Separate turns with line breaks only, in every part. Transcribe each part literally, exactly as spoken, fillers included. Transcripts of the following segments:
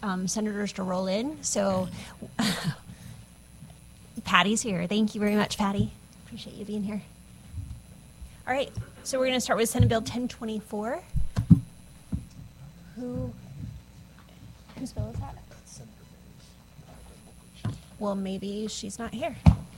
um, senators to roll in. So Patty's here. Thank you very much, Patty. Appreciate you being here. All right, so we're going to start with Senate Bill ten twenty-four. Who, whose bill is that? Well, maybe she's not here.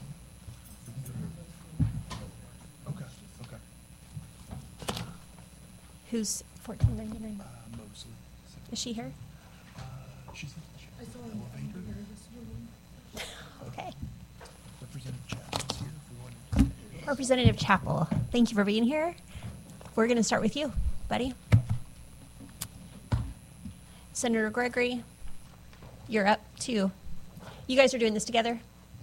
Okay, okay.
Who's fourteen ninety-nine?
Uh, Mosley.
Is she here?
Uh, she's in the elevator.
Okay.
Representative Chapman's here if we wanted.
Representative Chappell, thank you for being here. We're going to start with you, buddy. Senator Gregory, you're up too. You guys are doing this together?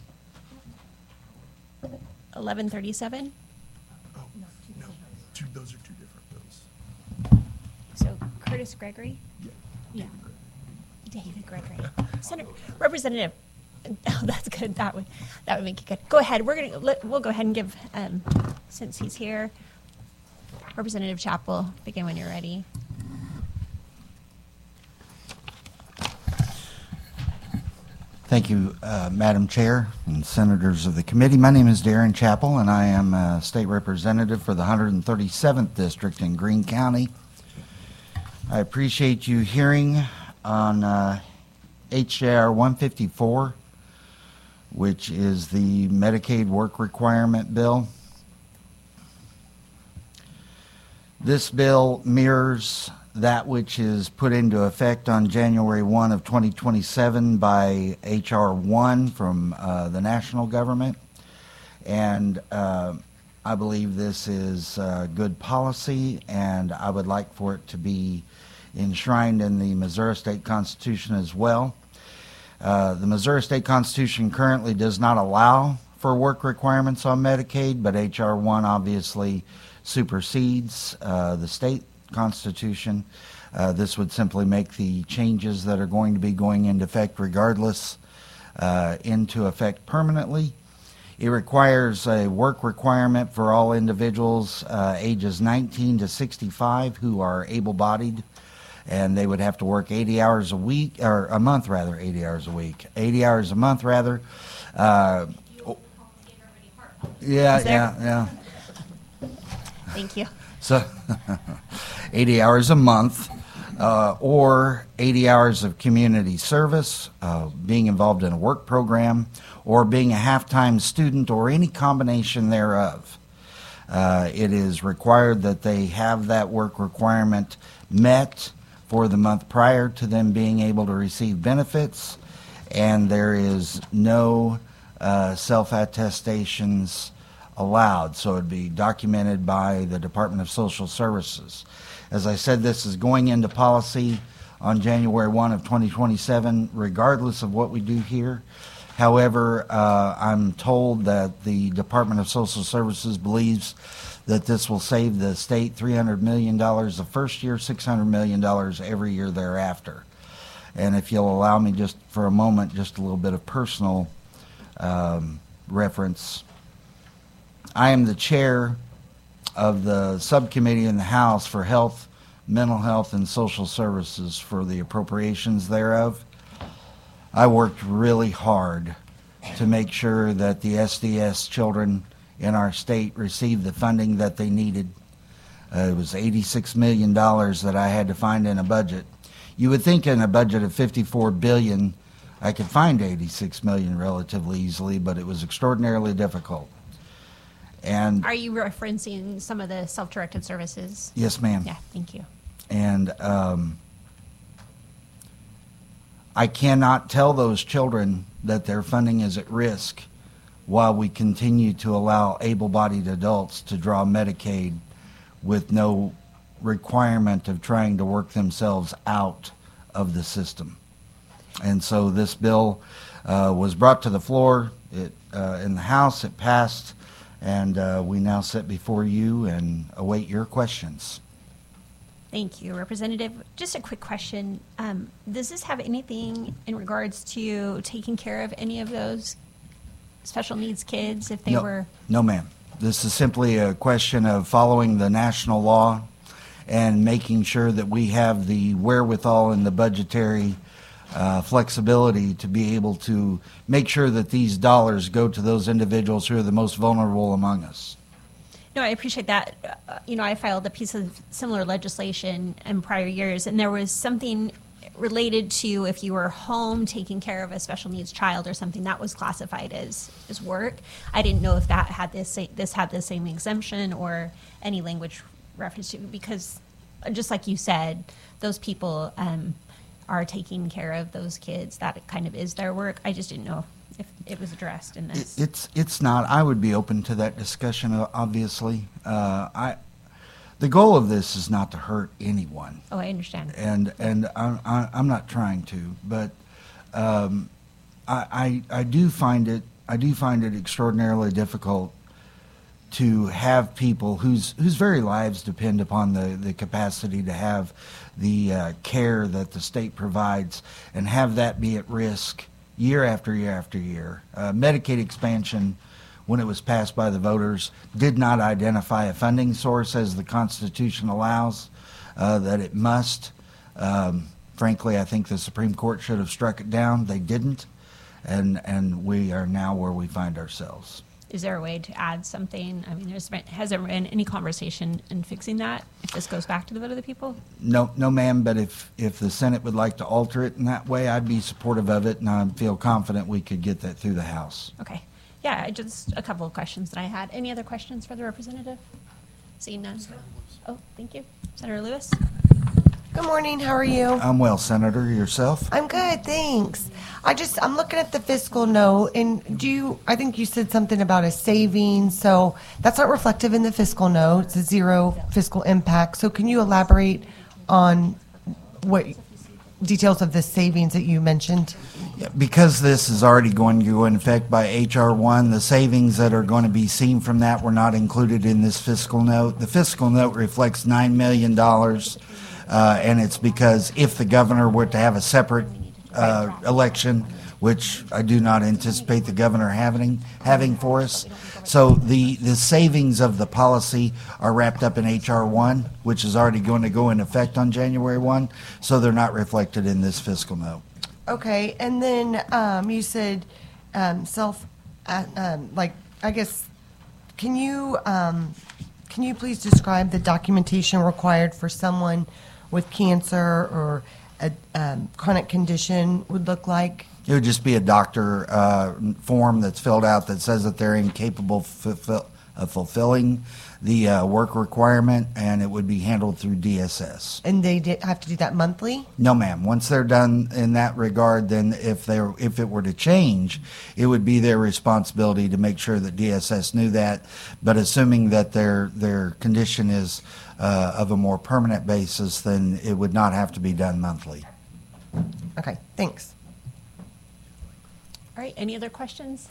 eleven thirty-seven?
Oh, no, two, those are two different bills.
So Curtis Gregory?
Yeah.
Yeah. David Gregory. Senator, Representative, oh, that's good. That would, that would make it good. Go ahead. We're gonna let, we'll go ahead and give, um, since he's here, Representative Chappell, begin when you're ready.
Thank you, uh, Madam Chair and Senators of the committee. My name is Darren Chappell, and I am a state representative for the one hundred thirty-seventh District in Greene County. I appreciate you hearing on uh, H J R one fifty-four, which is the Medicaid work requirement bill. This bill mirrors that which is put into effect on January first of twenty twenty-seven by H R one from uh, the national government. And uh, I believe this is uh, good policy, and I would like for it to be enshrined in the Missouri State Constitution as well. Uh, the Missouri State Constitution currently does not allow for work requirements on Medicaid, but H R one obviously supersedes uh, the state Constitution. Uh, this would simply make the changes that are going to be going into effect regardless uh, into effect permanently. It requires a work requirement for all individuals uh, ages nineteen to sixty-five who are able-bodied, and they would have to work eighty hours a week, or a month rather, eighty hours a week, eighty hours a month rather. Uh, yeah, yeah, yeah.
Thank you.
So eighty hours a month, uh, or eighty hours of community service, uh, being involved in a work program, or being a half-time student, or any combination thereof. Uh, it is required that they have that work requirement met for the month prior to them being able to receive benefits, and there is no uh, self-attestations allowed, so it'd be documented by the Department of Social Services. As I said, this is going into policy on January first of twenty twenty-seven, regardless of what we do here. However, uh, I'm told that the Department of Social Services believes that this will save the state three hundred million dollars the first year, six hundred million dollars every year thereafter. And if you'll allow me just for a moment, just a little bit of personal um, reference. I am the chair of the subcommittee in the House for Health, Mental Health, and Social Services for the appropriations thereof. I worked really hard to make sure that the S D S children in our state received the funding that they needed. Uh, it was eighty-six million dollars that I had to find in a budget. You would think in a budget of fifty-four billion dollars I could find eighty-six million dollars relatively easily, but it was extraordinarily difficult. And
Are you referencing some of the self-directed services?
yes, ma'am.
Yeah, thank you.
And um, I cannot tell those children that their funding is at risk while we continue to allow able-bodied adults to draw Medicaid with no requirement of trying to work themselves out of the system. And so this bill uh, was brought to the floor it, uh, in the House. It passed. And uh, we now sit before you and await your questions.
Thank you, Representative. Just a quick question. Um, does this have anything in regards to taking care of any of those special needs kids if they
no,
were?
No, ma'am. This is simply a question of following the national law and making sure that we have the wherewithal and the budgetary uh, flexibility to be able to make sure that these dollars go to those individuals who are the most vulnerable among us.
No, I appreciate that. Uh, you know, I filed a piece of similar legislation in prior years, and there was something related to if you were home taking care of a special needs child or something that was classified as, as work. I didn't know if that had this this had the same exemption or any language reference to, because just like you said, those people um, are taking care of those kids. That kind of is their work. I just didn't know if it was addressed in this.
It- It's it's not. I would be open to that discussion. uh, Obviously, uh, I. The goal of this is not to hurt anyone.
Oh, I understand.
and and I, I, I'm not trying to, but um, I, I I do find it I do find it extraordinarily difficult to have people whose whose very lives depend upon the, the capacity to have the uh, care that the state provides, and have that be at risk year after year after year. Uh, Medicaid expansion, when it was passed by the voters, did not identify a funding source as the Constitution allows, uh, that it must. Um, frankly, I think the Supreme Court should have struck it down. They didn't, and and we are now where we find ourselves.
Is there a way to add something? I mean, there's been, has there been any conversation in fixing that if this goes back to the vote of the people?
No, no, ma'am. But if if the Senate would like to alter it in that way, I'd be supportive of it, and I feel confident we could get that through the House.
Okay. Yeah, just a couple of questions that I had. Any other questions for the representative? Seeing none. Oh, thank you. Senator Lewis?
Good morning, how are you?
I'm well, Senator. Yourself?
I'm good, thanks. I just, I'm looking at the fiscal note, and do you, I think you said something about a savings, so that's not reflective in the fiscal note. It's a zero fiscal impact. So can you elaborate on what details of the savings that you mentioned?
Yeah, because this is already going to go in effect by H R one, the savings that are going to be seen from that were not included in this fiscal note. The fiscal note reflects nine million dollars, uh, and it's because if the governor were to have a separate uh, election, which I do not anticipate the governor having having for us. So the, the savings of the policy are wrapped up in H R one, which is already going to go in effect on January first, so they're not reflected in this fiscal note.
Okay, and then um, you said um, self, uh, um, like, I guess, can you, um, can you please describe the documentation required for someone with cancer or a um, chronic condition would look like?
It would just be a doctor uh, form that's filled out that says that they're incapable of fulfill, of fulfilling the uh, work requirement, and it would be handled through D S S.
And they did have to do that monthly?
No, ma'am. Once they're done in that regard, then if they if it were to change, it would be their responsibility to make sure that D S S knew that. But assuming that their their condition is uh, of a more permanent basis, then it would not have to be done monthly.
Okay, thanks.
All right, any other questions?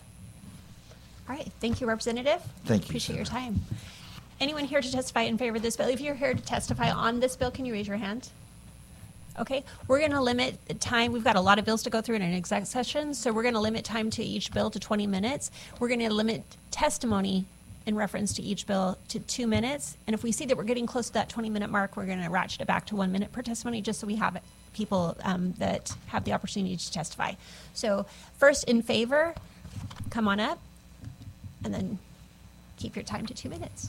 All right, thank you, Representative.
Thank you,
Appreciate your
Senator.
time. Anyone here to testify in favor of this bill? If you're here to testify on this bill, can you raise your hand? Okay, we're going to limit the time. We've got a lot of bills to go through in an exec session, so we're going to limit time to each bill to twenty minutes. We're going to limit testimony in reference to each bill to two minutes. And if we see that we're getting close to that twenty-minute mark, we're going to ratchet it back to one minute per testimony, just so we have people um, that have the opportunity to testify. So first in favor, come on up, and then keep your time to two minutes.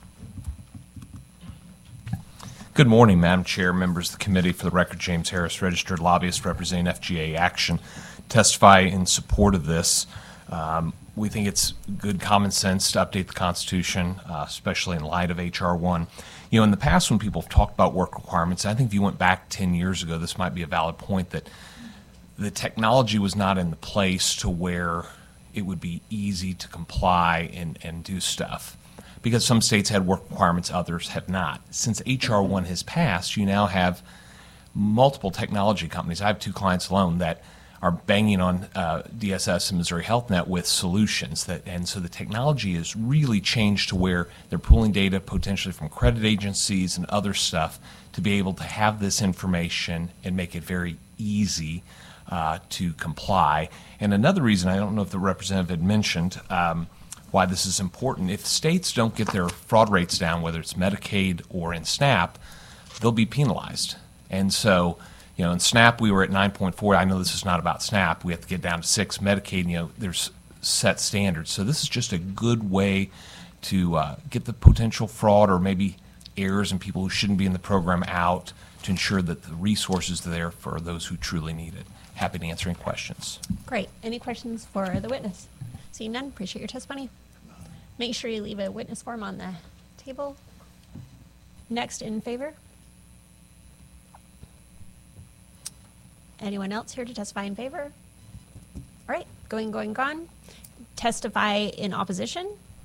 Good morning, Madam Chair, members of the committee. For the record, James Harris, registered lobbyist representing F G A Action, testify in support of this. Um, we think it's good common sense to update the Constitution, uh, especially in light of H R one. You know, in the past when people have talked about work requirements, I think if you went back ten years ago, this might be a valid point that the technology was not in the place to where it would be easy to comply and, and do stuff. Because some states had work requirements, others have not. Since H R one has passed, you now have multiple technology companies. I have two clients alone that are banging on uh, D S S and Missouri Health Net with solutions. That, and so the technology has really changed to where they're pulling data potentially from credit agencies and other stuff to be able to have this information and make it very easy uh, to comply. And another reason, I don't know if the representative had mentioned, um, why this is important. If states don't get their fraud rates down, whether it's Medicaid or in SNAP, they'll be penalized. And so, You know, in SNAP, we were at nine point four. I know this is not about SNAP. We have to get down to six. Medicaid, you know, there's set standards. So this is just a good way to uh, get the potential fraud or maybe errors and people who shouldn't be in the program out to ensure that the resources are there for those who truly need it. Happy to answer any questions.
Great. Any questions for the witness? Seeing none, appreciate your testimony. Make sure you leave a witness form on the table. Next in favor? Anyone else here to testify in favor? All right, going, going, gone. Testify in opposition?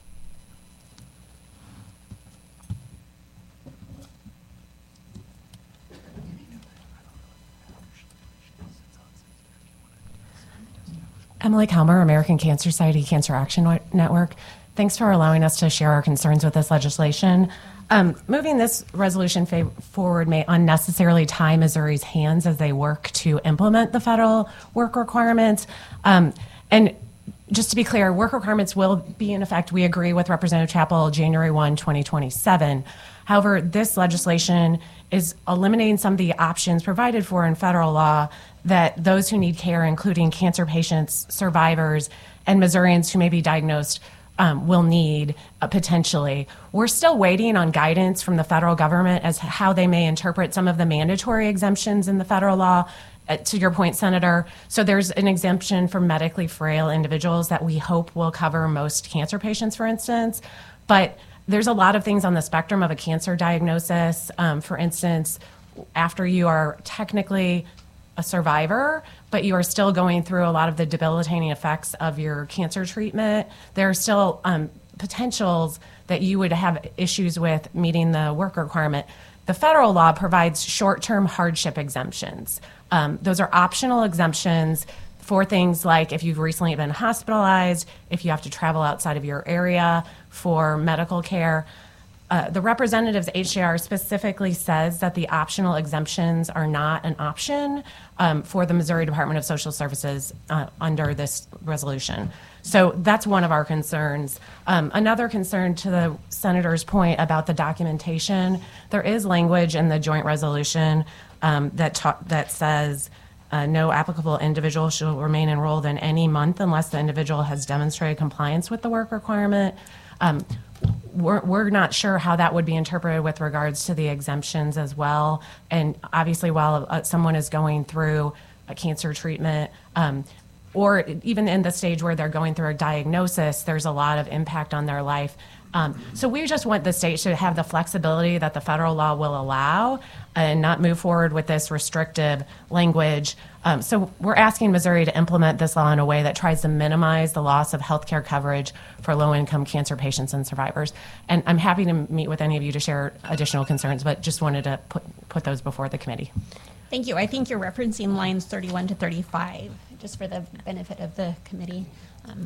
Emily Kalmer, American Cancer Society Cancer Action Network. Thanks for allowing us to share our concerns with this legislation. Um, moving this resolution fa- forward may unnecessarily tie Missouri's hands as they work to implement the federal work requirements. Um, and just to be clear, work requirements will be in effect, we agree with Representative Chappell, January first, twenty twenty-seven. However, this legislation is eliminating some of the options provided for in federal law that those who need care, including cancer patients, survivors, and Missourians who may be diagnosed um, will need uh, potentially. We're still waiting on guidance from the federal government as to how they may interpret some of the mandatory exemptions in the federal law. Uh, to your point, Senator, so there's an exemption for medically frail individuals that we hope will cover most cancer patients, for instance. But there's a lot of things on the spectrum of a cancer diagnosis. Um, for instance, after you are technically a survivor, but you are still going through a lot of the debilitating effects of your cancer treatment, there are still um, potentials that you would have issues with meeting the work requirement. The federal law provides short-term hardship exemptions. Um, those are optional exemptions for things like if you've recently been hospitalized, if you have to travel outside of your area for medical care. Uh, the representative's H J R specifically says that the optional exemptions are not an option um, for the Missouri Department of Social Services uh, under this resolution. So that's one of our concerns. Um, another concern, to the Senator's point about the documentation, there is language in the joint resolution um, that ta- that says uh, no applicable individual shall remain enrolled in any month unless the individual has demonstrated compliance with the work requirement. Um, We're, we're not sure how that would be interpreted with regards to the exemptions as well. And obviously, while uh, someone is going through a cancer treatment, um, or even in the stage where they're going through a diagnosis, there's a lot of impact on their life. Um, so we just want the state to have the flexibility that the federal law will allow and not move forward with this restrictive language. Um, so we're asking Missouri to implement this law in a way that tries to minimize the loss of health care coverage for low-income cancer patients and survivors. And I'm happy to meet with any of you to share additional concerns, but just wanted to put, put those before the committee.
Thank you. I think you're referencing lines thirty-one to thirty-five, just for the benefit of the committee. Um,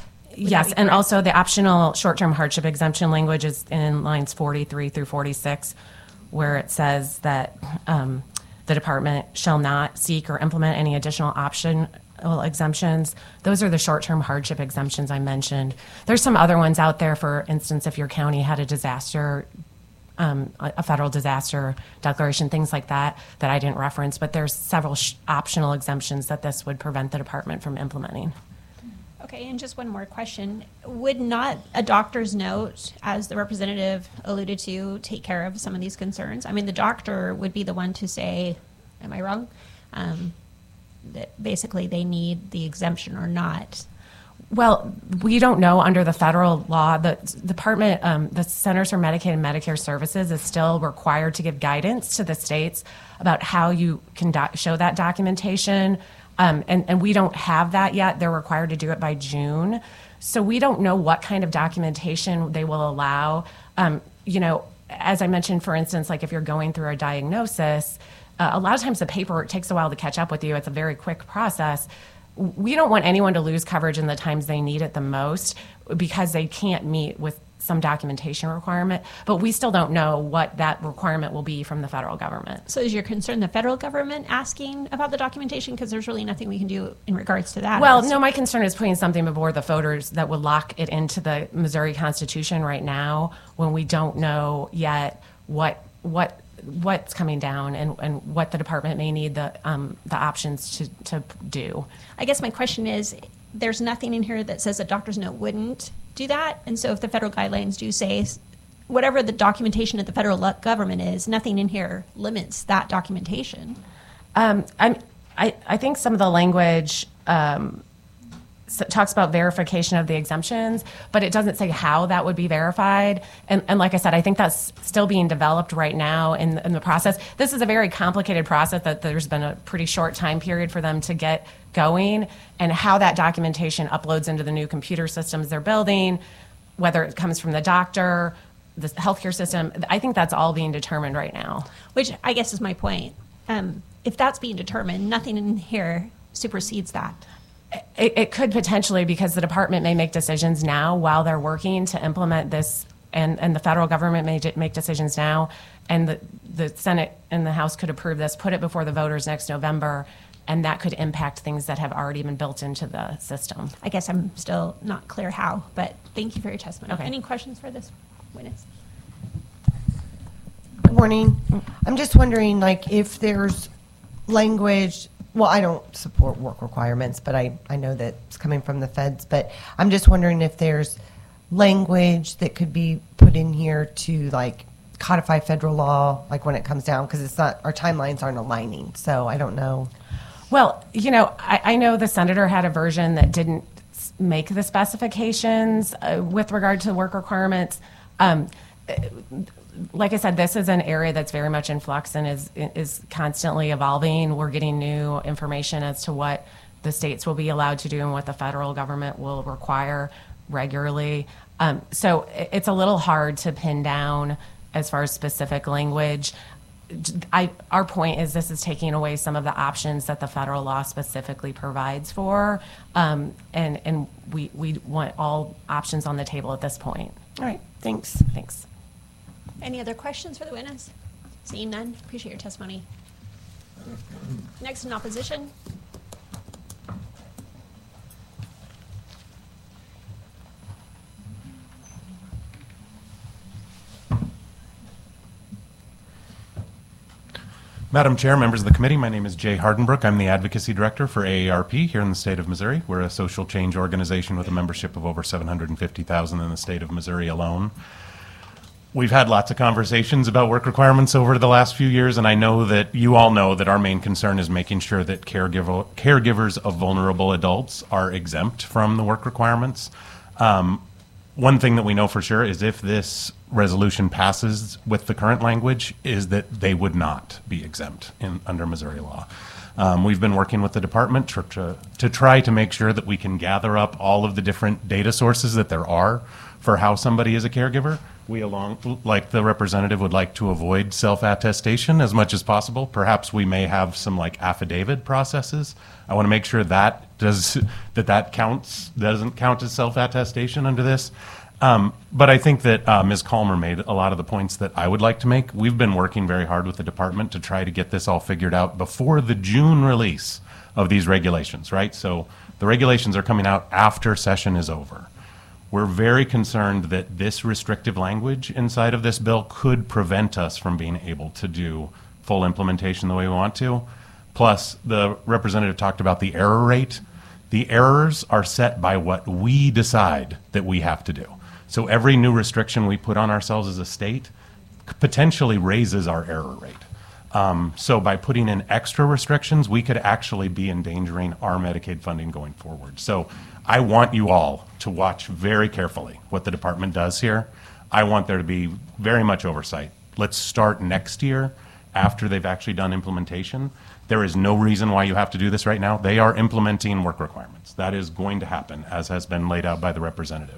Yes, and also the optional short-term hardship exemption language is in lines forty-three through forty-six, where it says that um, the department shall not seek or implement any additional optional exemptions. Those are the short-term hardship exemptions I mentioned. There's some other ones out there, for instance, if your county had a disaster, um, a federal disaster declaration, things like that, that I didn't reference, but there's several sh- optional exemptions that this would prevent the department from implementing.
Okay, and just one more question. Would not a doctor's note, as the representative alluded to, take care of some of these concerns? I mean, the doctor would be the one to say, am I wrong? Um, that basically they need the exemption or not.
Well, we don't know under the federal law. The department, um, the Centers for Medicaid and Medicare Services is still required to give guidance to the states about how you can do- show that documentation. Um, and, and we don't have that yet. They're required to do it by June. So we don't know what kind of documentation they will allow. Um, you know, as I mentioned, for instance, like if you're going through a diagnosis, uh, a lot of times the paperwork takes a while to catch up with you. It's a very quick process. We don't want anyone to lose coverage in the times they need it the most because they can't meet with some documentation requirement, but we still don't know what that requirement will be from the federal government.
So is your concern the federal government asking about the documentation? Because there's really nothing we can do in regards to that.
Well, no, my concern is putting something before the voters that would lock it into the Missouri Constitution right now when we don't know yet what what what's coming down and, and what the department may need the, um, the options to, to do.
I guess my question is, there's nothing in here that says a doctor's note wouldn't do that. And so if the federal guidelines do say whatever the documentation of the federal lo- government is, nothing in here limits that documentation.
Um, I'm, I, I think some of the language um, s- talks about verification of the exemptions, but it doesn't say how that would be verified. And, and like I said, I think that's still being developed right now in, in the process. This is a very complicated process that there's been a pretty short time period for them to get going, and how that documentation uploads into the new computer systems they're building, whether it comes from the doctor, the healthcare system. I think that's all being determined right now.
Which I guess is my point. Um, if that's being determined, nothing in here supersedes that.
It, it could potentially, because the department may make decisions now while they're working to implement this, and, and the federal government may d- make decisions now, and the, the Senate and the House could approve this, put it before the voters next November, and that could impact things that have already been built into the system.
I guess I'm still not clear how, but thank you for your testimony.
Okay.
Any questions for this witness?
Good morning. I'm just wondering, like, if there's language, well, I don't support work requirements, but I, I know that it's coming from the feds, but I'm just wondering if there's language that could be put in here to, like, codify federal law, like, when it comes down, because it's not, our timelines aren't aligning, so I don't know.
Well, you know, I, I know the senator had a version that didn't s- make the specifications uh, with regard to work requirements. Um, uh, like I said, this is an area that's very much in flux and is is constantly evolving. We're getting new information as to what the states will be allowed to do and what the federal government will require regularly. Um, so it- it's a little hard to pin down as far as specific language. I, our point is this is taking away some of the options that the federal law specifically provides for, um, and and we, we want all options on the table at this point.
All right, thanks.
Thanks.
Any other questions for the witness? Seeing none, appreciate your testimony. Next in opposition.
Madam Chair, members of the committee, my name is Jay Hardenbrook. I'm the Advocacy Director for A A R P here in the state of Missouri. We're a social change organization with a membership of over seven hundred fifty thousand in the state of Missouri alone. We've had lots of conversations about work requirements over the last few years, and I know that you all know that our main concern is making sure that caregiver, caregivers of vulnerable adults are exempt from the work requirements. Um, One thing that we know for sure is if this resolution passes with the current language is that they would not be exempt in, under Missouri law. Um, we've been working with the department to, to, to try to make sure that we can gather up all of the different data sources that there are for how somebody is a caregiver. We, along, like the representative, would like to avoid self-attestation as much as possible. Perhaps we may have some like affidavit processes. I want to make sure that does that that counts doesn't count as self-attestation under this. Um, but I think that uh, Miz Calmer made a lot of the points that I would like to make. We've been working very hard with the department to try to get this all figured out before the June release of these regulations, right? So the regulations are coming out after session is over. We're very concerned that this restrictive language inside of this bill could prevent us from being able to do full implementation the way we want to. Plus, the representative talked about the error rate. The errors are set by what we decide that we have to do. So every new restriction we put on ourselves as a state potentially raises our error rate. Um, so by putting in extra restrictions, we could actually be endangering our Medicaid funding going forward. So I want you all to watch very carefully what the department does here. I want there to be very much oversight. Let's start next year after they've actually done implementation. There is no reason why you have to do this right now. They are implementing work requirements. That is going to happen, as has been laid out by the representative.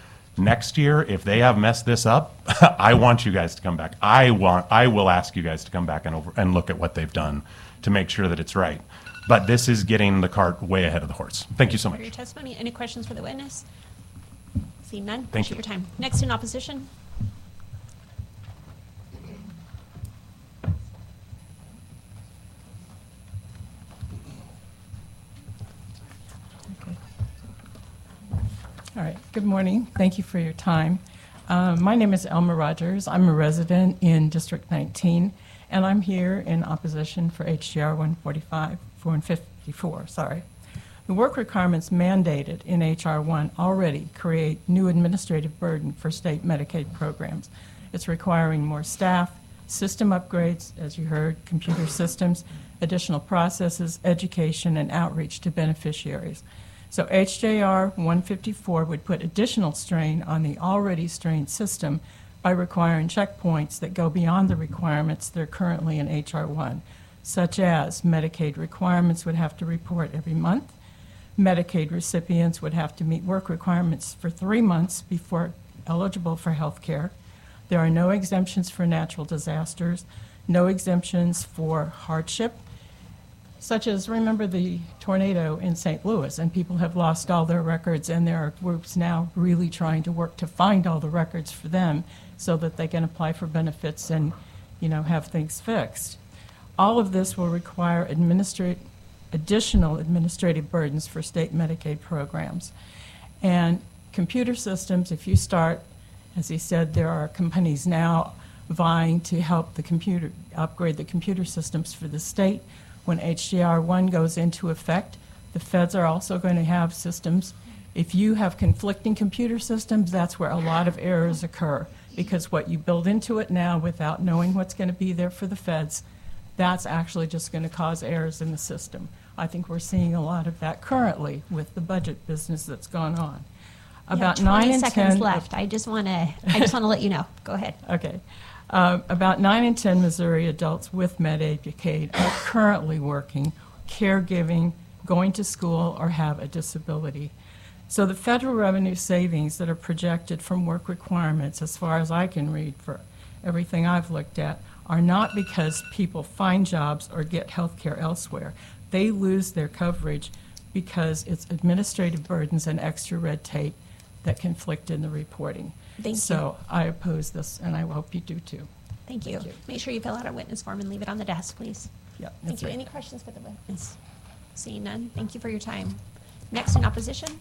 Next year, if they have messed this up, I want you guys to come back. I want, I will ask you guys to come back and over and look at what they've done to make sure that it's right. But this is getting the cart way ahead of the horse. Thank you so
For your
much.
testimony. Any questions for the witness? Seeing none,
Thank
appreciate
you.
your time. Next in opposition.
All right, good morning. Thank you for your time. Um, my name is Elma Rogers. I'm a resident in District nineteen, and I'm here in opposition for H J R one forty-five, one fifty-four, sorry. The work requirements mandated in H R one already create new administrative burden for state Medicaid programs. It's requiring more staff, system upgrades, as you heard, computer systems, additional processes, education, and outreach to beneficiaries. So H J R one fifty-four would put additional strain on the already strained system by requiring checkpoints that go beyond the requirements that are currently in H R one, such as Medicaid requirements would have to report every month, Medicaid recipients would have to meet work requirements for three months before eligible for health care. There are no exemptions for natural disasters, no exemptions for hardship, such as, remember the tornado in Saint Louis, and people have lost all their records, and there are groups now really trying to work to find all the records for them so that they can apply for benefits and, you know, have things fixed. All of this will require administrate, additional administrative burdens for state Medicaid programs. And computer systems, if you start, as he said, there are companies now vying to help the computer, upgrade the computer systems for the state. When H J R one goes into effect, the feds are also going to have systems. If you have conflicting computer systems, that's where a lot of errors occur, because what you build into it now without knowing what's going to be there for the feds, that's actually just going to cause errors in the system. I think we're seeing a lot of that currently with the budget business that's gone on. About
You have
nine
twenty
and
seconds
ten
left. I just want to. I just want to let you know. Go ahead.
Okay. Uh, about nine in ten Missouri adults with Medicaid are currently working, caregiving, going to school, or have a disability. So the federal revenue savings that are projected from work requirements, as far as I can read for everything I've looked at, are not because people find jobs or get health care elsewhere. They lose their coverage because it's administrative burdens and extra red tape that conflict in the reporting.
Thank you.
So I oppose this, and I hope you do too.
Thank you.
Thank you.
Make sure you fill out a witness form and leave it on the desk, please.
Yeah,
Thank
that's
you.
right.
Any questions for the witness? Seeing none, thank you for your time. Next in opposition.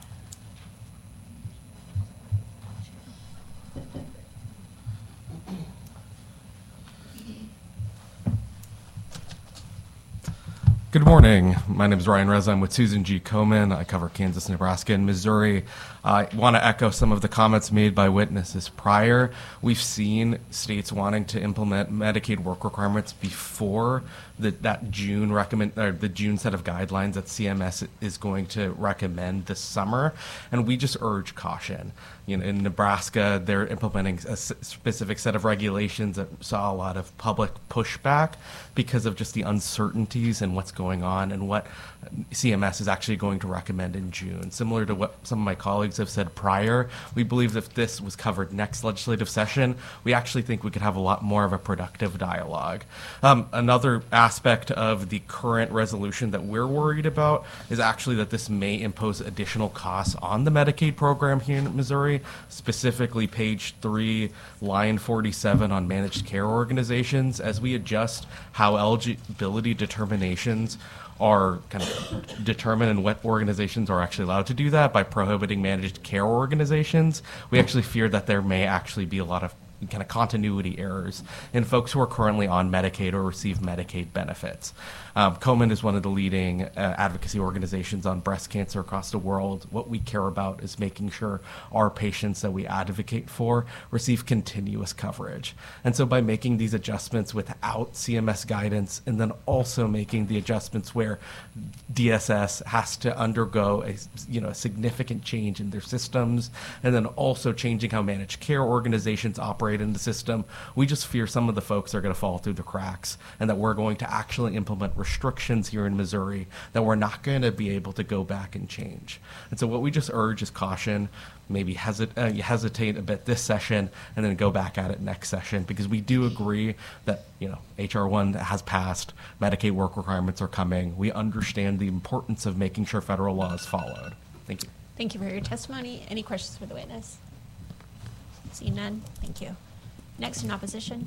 Good morning. My name is Ryan Reza. I'm with Susan G. Komen. I cover Kansas, Nebraska, and Missouri. I want to echo some of the comments made by witnesses prior. We've seen states wanting to implement Medicaid work requirements before the, that June recommend or the June set of guidelines that C M S is going to recommend this summer, and we just urge caution. You know, in Nebraska, they're implementing a s- specific set of regulations that saw a lot of public pushback because of just the uncertainties and what's going on and what C M S is actually going to recommend in June. Similar to what some of my colleagues have said prior, we believe that if this was covered next legislative session, we actually think we could have a lot more of a productive dialogue. Um, another aspect of the current resolution that we're worried about is actually that this may impose additional costs on the Medicaid program here in Missouri, specifically page three, line forty-seven on managed care organizations, as we adjust how eligibility determinations are kind of determined and what organizations are actually allowed to do that by prohibiting managed care organizations. We actually fear that there may actually be a lot of kind of continuity errors in folks who are currently on Medicaid or receive Medicaid benefits. Um, Komen is one of the leading uh, advocacy organizations on breast cancer across the world. What we care about is making sure our patients that we advocate for receive continuous coverage. And so by making these adjustments without C M S guidance, and then also making the adjustments where D S S has to undergo a, you know, a significant change in their systems, and then also changing how managed care organizations operate in the system, we just fear some of the folks are going to fall through the cracks, and that we're going to actually implement restrictions here in Missouri that we're not going to be able to go back and change. And so what we just urge is caution, maybe hesit- uh, hesitate a bit this session and then go back at it next session, because we do agree that, you know, H R one has passed, Medicaid work requirements are coming. We understand the importance of making sure federal law is followed. Thank you.
Thank you for your testimony. Any questions for the witness? Seeing none, thank you. Next in opposition.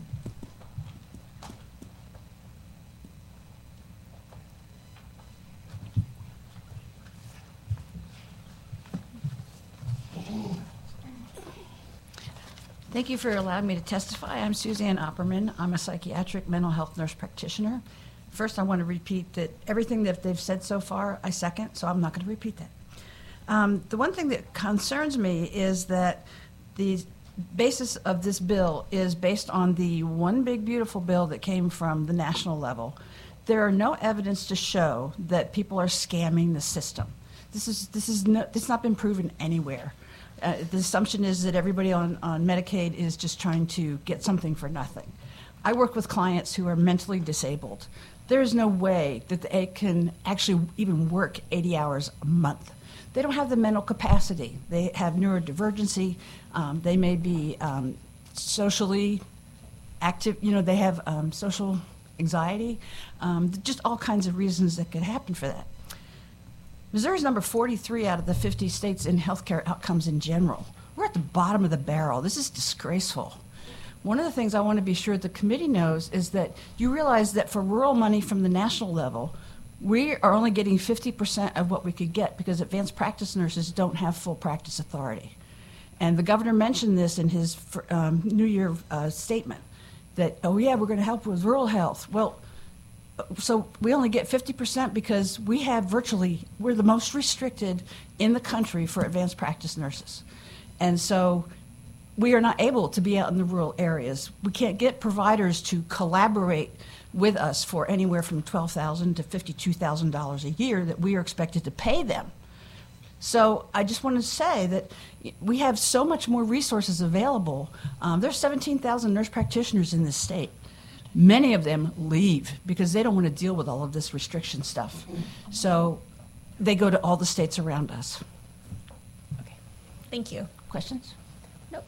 Thank you for allowing me to testify. I'm Suzanne Opperman. I'm a psychiatric mental health nurse practitioner. First, I want to repeat that everything that they've said so far, I second, so I'm not going to repeat that. Um, the one thing that concerns me is that the basis of this bill is based on the one big beautiful bill that came from the national level. There are no evidence to show that people are scamming the system. This is this is no, this has not been proven anywhere. Uh, the assumption is that everybody on, on Medicaid is just trying to get something for nothing. I work with clients who are mentally disabled. There is no way that they can actually even work eighty hours a month. They don't have the mental capacity. They have neurodivergency. Um, they may be um, socially active. You know, they have um, social anxiety. Um, just all kinds of reasons that could happen for that. Missouri's number forty-three out of the fifty states in healthcare outcomes in general. We're at the bottom of the barrel. This is disgraceful. One of the things I want to be sure the committee knows is that you realize that for rural money from the national level, we are only getting fifty percent of what we could get because advanced practice nurses don't have full practice authority. And the governor mentioned this in his um, New Year uh, statement, that, oh yeah, we're going to help with rural health. Well, so we only get fifty percent because we have virtually, we're the most restricted in the country for advanced practice nurses. And so we are not able to be out in the rural areas. We can't get providers to collaborate with us for anywhere from twelve thousand dollars to fifty-two thousand dollars a year that we are expected to pay them. So I just want to say that we have so much more resources available. Um, there's seventeen thousand nurse practitioners in this state. Many of them leave because they don't want to deal with all of this restriction stuff. So they go to all the states around us.
Okay. Thank you.
Questions?
Nope.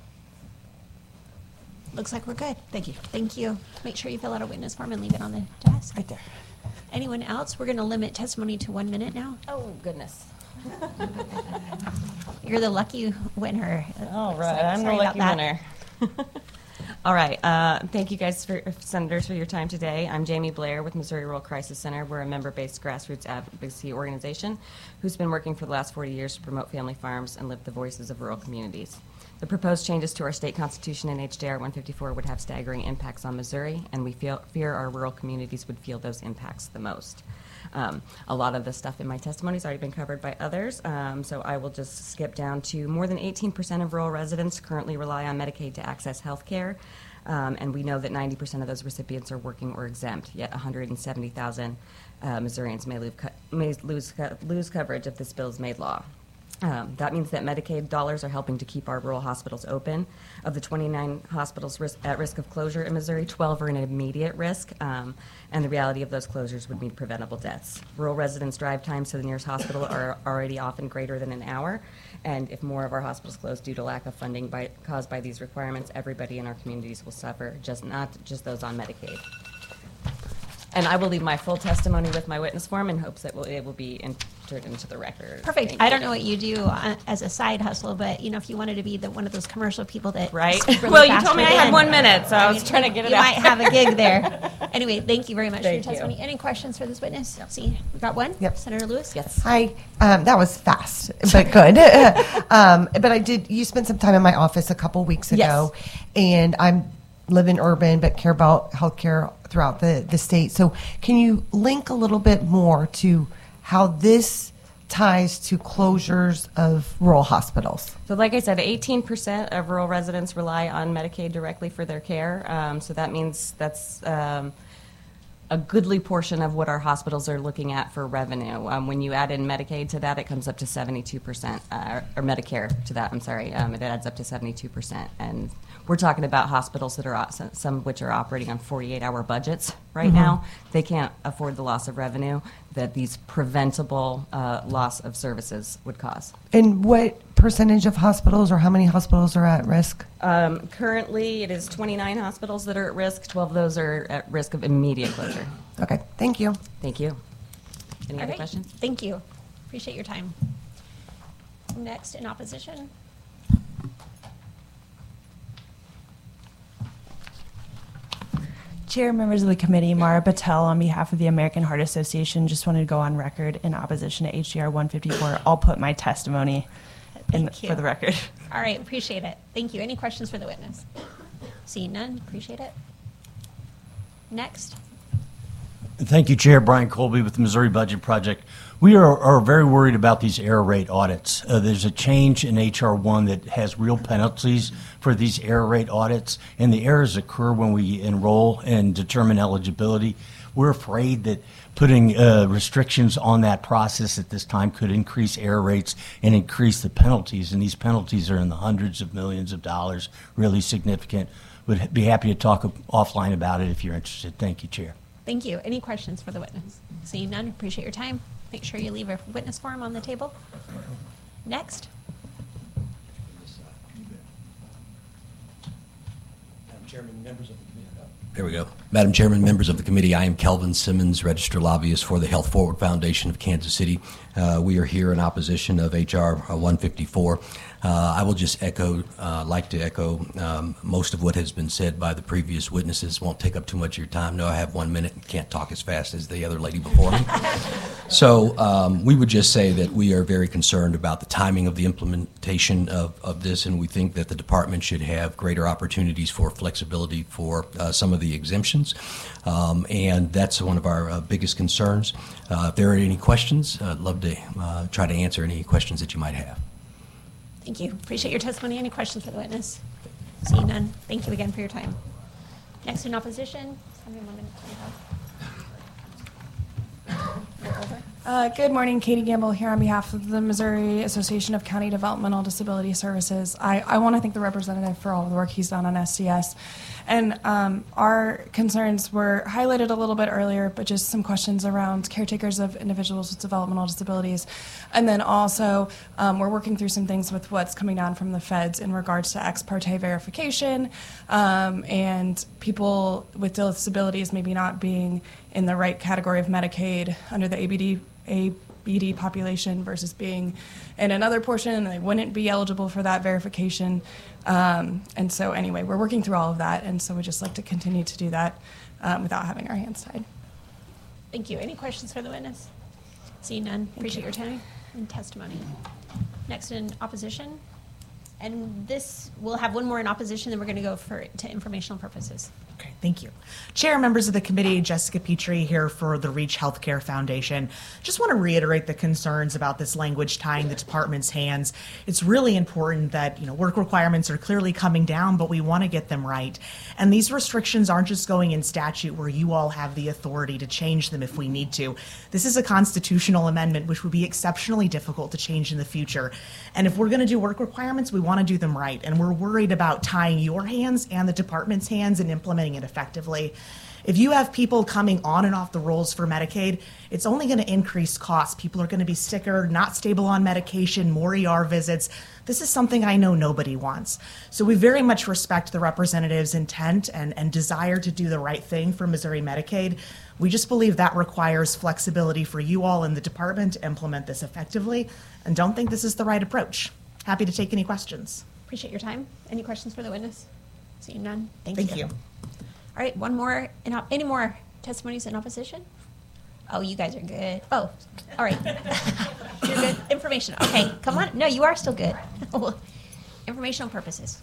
Looks like we're good.
Thank you.
Thank you. Make sure you fill out a witness form and leave it on the desk.
Right there.
Anyone else? We're going to limit testimony to one minute now.
Oh, goodness.
You're the lucky winner.
All right,
Sorry-
I'm the
sorry about
lucky
that.
winner. All right, uh, thank you guys, for, senators, for your time today. I'm Jamie Blair with Missouri Rural Crisis Center. We're a member-based grassroots advocacy organization who's been working for the last forty years to promote family farms and lift the voices of rural communities. The proposed changes to our state constitution and H J R one fifty-four would have staggering impacts on Missouri, and we feel, fear our rural communities would feel those impacts the most. Um, a lot of the stuff in my testimony has already been covered by others, um, so I will just skip down to more than eighteen percent of rural residents currently rely on Medicaid to access health care, um, and we know that ninety percent of those recipients are working or exempt, yet one hundred seventy thousand uh, Missourians may, lose, co- may lose, co- lose coverage if this bill is made law. Um, that means that Medicaid dollars are helping to keep our rural hospitals open. Of the twenty-nine hospitals risk, at risk of closure in Missouri, twelve are in immediate risk, um, and the reality of those closures would mean preventable deaths. Rural residents' drive times to the nearest hospital are already often greater than an hour, and if more of our hospitals close due to lack of funding by, caused by these requirements, everybody in our communities will suffer, just not just those on Medicaid. And I will leave my full testimony with my witness form in hopes that will, it will be entered into the record.
Perfect.
Thank
I
you.
don't know what you do uh, as a side hustle, but you know, if you wanted to be the one of those commercial people that
Right?
speak really
Well, you
fast
told me I
within,
had one minute, so I was
mean,
trying to get it
you
out.
might have a gig there. Anyway, thank you very much
Thank
for your
you.
testimony. Any questions for this witness? See, we got one.
Yep.
Senator Lewis.
Yes.
Hi, um, that was fast, but good. um, but I did, you spent some time in my office a couple weeks ago, and I'm live in urban but care about healthcare throughout the, the state. So can you link a little bit more to how this ties to closures of rural hospitals?
So like I said, eighteen percent of rural residents rely on Medicaid directly for their care. Um, so that means that's um, a goodly portion of what our hospitals are looking at for revenue. Um, when you add in Medicaid to that, it comes up to seventy-two percent, uh, or Medicare to that, I'm sorry, um, it adds up to seventy-two percent. And we're talking about hospitals that are, some of which are operating on forty-eight hour budgets right
Mm-hmm.
now. They can't afford the loss of revenue that these preventable uh, loss of services would cause.
And what percentage of hospitals, or how many hospitals are at risk?
Um, currently, it is twenty-nine hospitals that are at risk. twelve of those are at risk of immediate closure.
Okay, thank you.
Thank you. Any
All
other
right.
questions?
Thank you. Appreciate your time. Next, in opposition.
Chair, members of the committee, Mara Patel on behalf of the American Heart Association, just wanted to go on record in opposition to H J R one fifty-four. I'll put my testimony in,
Thank you.
for the record.
All right, appreciate it. Thank you. Any questions for the witness? Seeing none, appreciate it. Next.
Thank you, Chair. Brian Colby with the Missouri Budget Project. We are, are very worried about these error rate audits. Uh, there's a change in H R one that has real penalties for these error rate audits, and the errors occur when we enroll and determine eligibility. We're afraid that putting uh, restrictions on that process at this time could increase error rates and increase the penalties, and these penalties are in the hundreds of millions of dollars, really significant. Would be happy to talk offline about it if you're interested. Thank you, Chair.
Thank you. Any questions for the witness? Seeing none, appreciate your time. Make sure you leave a witness form on the table. Next.
Madam Chairman, members of the committee. There we go. Madam Chairman, members of the committee, I am Kelvin Simmons, registered lobbyist for the Health Forward Foundation of Kansas City. Uh, we are here in opposition of H R one fifty-four. Uh, I will just echo, uh, like to echo um, most of what has been said by the previous witnesses. Won't take up too much of your time. No, I have one minute and can't talk as fast as the other lady before me. So um, we would just say that we are very concerned about the timing of the implementation of, of this, and we think that the department should have greater opportunities for flexibility for uh, some of the exemptions. Um, and that's one of our uh, biggest concerns. Uh, if there are any questions, I'd love to uh, try to answer any questions that you might have.
Thank you. Appreciate your testimony. Any questions for the witness? Seeing none, thank you again for your time. Next in opposition, somebody one minute twenty-five.
Uh, good morning, Katie Gamble here on behalf of the Missouri Association of County Developmental Disability Services. I, I want to thank the representative for all the work he's done on S C S. And um, our concerns were highlighted a little bit earlier, but just some questions around caretakers of individuals with developmental disabilities. And then also, um, we're working through some things with what's coming down from the feds in regards to ex parte verification um, and people with disabilities maybe not being in the right category of Medicaid under the A B D, A B D population versus being in another portion, and they wouldn't be eligible for that verification. Um, and so anyway, we're working through all of that, and so we'd just like to continue to do that um, without having our hands tied.
Thank you. Any questions for the witness? Seeing none, appreciate your time and testimony. Next in opposition, and this, we'll have one more in opposition, then we're going to go for to informational purposes.
Okay, thank you. Chair, members of the committee, Jessica Petrie here for the Reach Healthcare Foundation. Just want to reiterate the concerns about this language tying the department's hands. It's really important that, you know, work requirements are clearly coming down, but we want to get them right. And these restrictions aren't just going in statute where you all have the authority to change them if we need to. This is a constitutional amendment which would be exceptionally difficult to change in the future. And if we're going to do work requirements, we want to do them right. And we're worried about tying your hands and the department's hands and implementing it effectively. If you have people coming on and off the rolls for Medicaid, it's only going to increase costs. People are going to be sicker, not stable on medication, more E R visits. This is something I know nobody wants. So we very much respect the representative's intent and, and desire to do the right thing for Missouri Medicaid. We just believe that requires flexibility for you all in the department to implement this effectively, and don't think this is the right approach. Happy to take any questions.
Appreciate your time. Any questions for the witness? Seeing none, thank,
Thank
you.
you.
All right, one more. In op- any more testimonies in opposition? Oh, you guys are good. Oh, all right. You're good. Information. Okay, come on. No, you are still good. Informational purposes.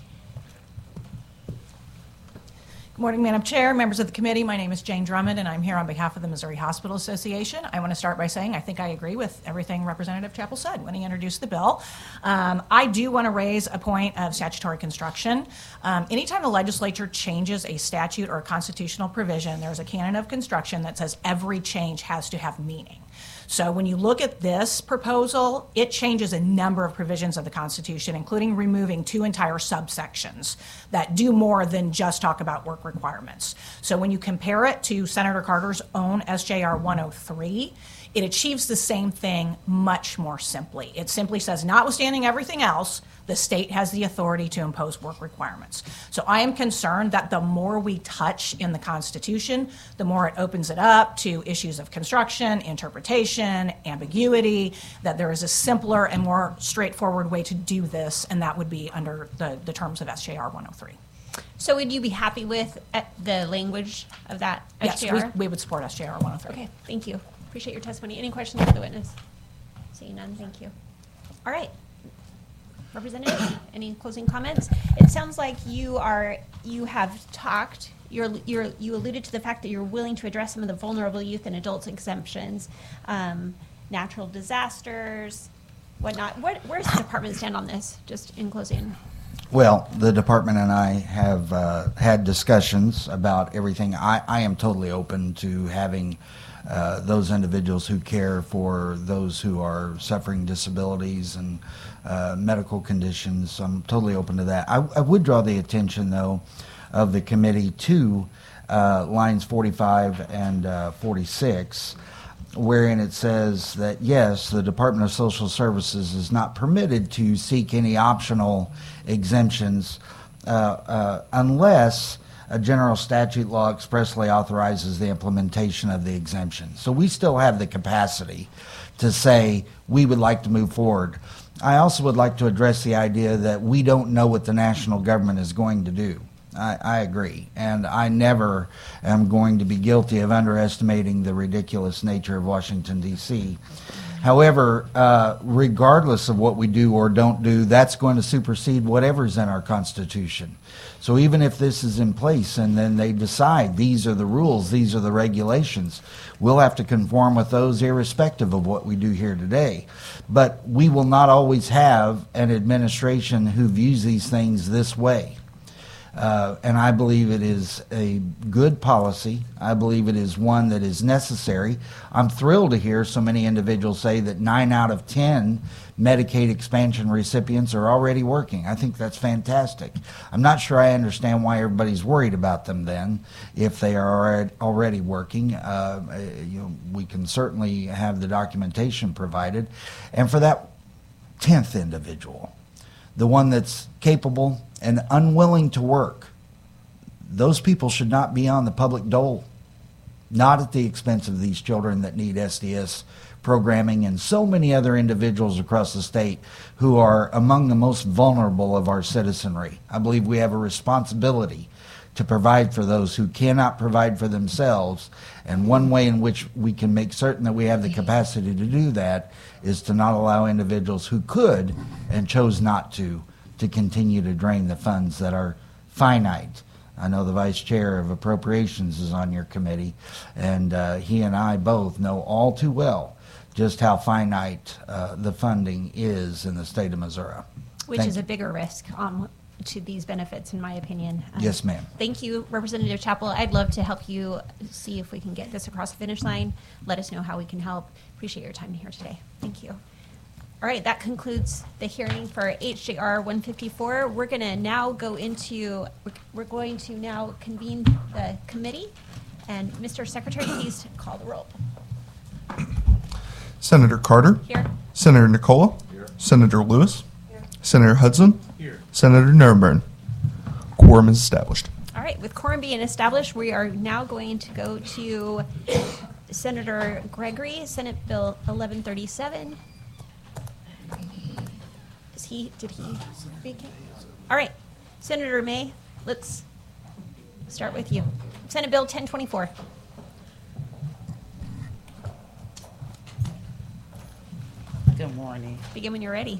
Good morning, Madam Chair, members of the committee. My name is Jane Drummond, and I'm here on behalf of the Missouri Hospital Association. I want to start by saying I think I agree with everything Representative Chappell said when he introduced the bill. Um, I do want to raise a point of statutory construction. Um, anytime the legislature changes a statute or a constitutional provision, there's a canon of construction that says every change has to have meaning. So when you look at this proposal, it changes a number of provisions of the Constitution, including removing two entire subsections that do more than just talk about work requirements. So when you compare it to Senator Carter's own S J R one oh three, it achieves the same thing much more simply. It simply says, notwithstanding everything else, the state has the authority to impose work requirements. So I am concerned that the more we touch in the Constitution, the more it opens it up to issues of construction, interpretation, ambiguity, that there is a simpler and more straightforward way to do this, and that would be under the, the terms of S J R one oh three.
So would you be happy with uh, the language of that S J R?
Yes, we, we would support S J R one oh three.
Okay, thank you. Appreciate your testimony. Any questions for the witness? Seeing none, thank you. All right. Representative, any closing comments? It sounds like you are, you have talked, you're, you're, you alluded to the fact that you're willing to address some of the vulnerable youth and adults exemptions, um, natural disasters, whatnot. What, where's the department stand on this, just in closing?
Well, the department and I have uh, had discussions about everything. I, I am totally open to having uh, those individuals who care for those who are suffering disabilities and uh, medical conditions. I'm totally open to that. I, I would draw the attention, though, of the committee to uh, lines forty-five and uh, forty-six, wherein it says that, yes, the Department of Social Services is not permitted to seek any optional exemptions uh, uh, unless a general statute law expressly authorizes the implementation of the exemption. So we still have the capacity to say we would like to move forward. I also would like to address the idea that we don't know what the national government is going to do. I, I agree, and I never am going to be guilty of underestimating the ridiculous nature of Washington, D C However, uh, regardless of what we do or don't do, that's going to supersede whatever's in our Constitution. So even if this is in place and then they decide these are the rules, these are the regulations, we'll have to conform with those irrespective of what we do here today. But we will not always have an administration who views these things this way. Uh, and I believe it is a good policy. I believe it is one that is necessary. I'm thrilled to hear so many individuals say that nine out of ten Medicaid expansion recipients are already working. I think that's fantastic. I'm not sure I understand why everybody's worried about them then if they are already working. Uh, you know, we can certainly have the documentation provided. And for that tenth individual, the one that's capable and unwilling to work, those people should not be on the public dole, not at the expense of these children that need S D S programming and so many other individuals across the state who are among the most vulnerable of our citizenry. I believe we have a responsibility to provide for those who cannot provide for themselves, and one way in which we can make certain that we have the capacity to do that is to not allow individuals who could and chose not to to continue to drain the funds that are finite. I know the Vice Chair of Appropriations is on your committee, and uh, he and I both know all too well just how finite uh, the funding is in the state of Missouri.
Which
Thank
is
you.
a bigger risk um, to these benefits, in my opinion. Um,
Yes, ma'am.
Thank you, Representative Chappell. I'd love to help you see if we can get this across the finish line. Let us know how we can help. Appreciate your time here today. Thank you. All right, that concludes the hearing for H J R one fifty-four. We're going to now go into, we're going to now convene the committee. And Mister Secretary, please call the roll.
Senator Carter.
Here.
Senator Nicola. Here. Senator Lewis. Here. Senator Hudson. Here. Senator Nirenberg. Quorum is established.
All right, with quorum being established, we are now going to go to Senator Gregory, Senate Bill eleven thirty-seven. Is he, did he speak? All right, Senator May, let's start with you. Senate Bill ten twenty-four.
Good morning.
Begin when you're ready.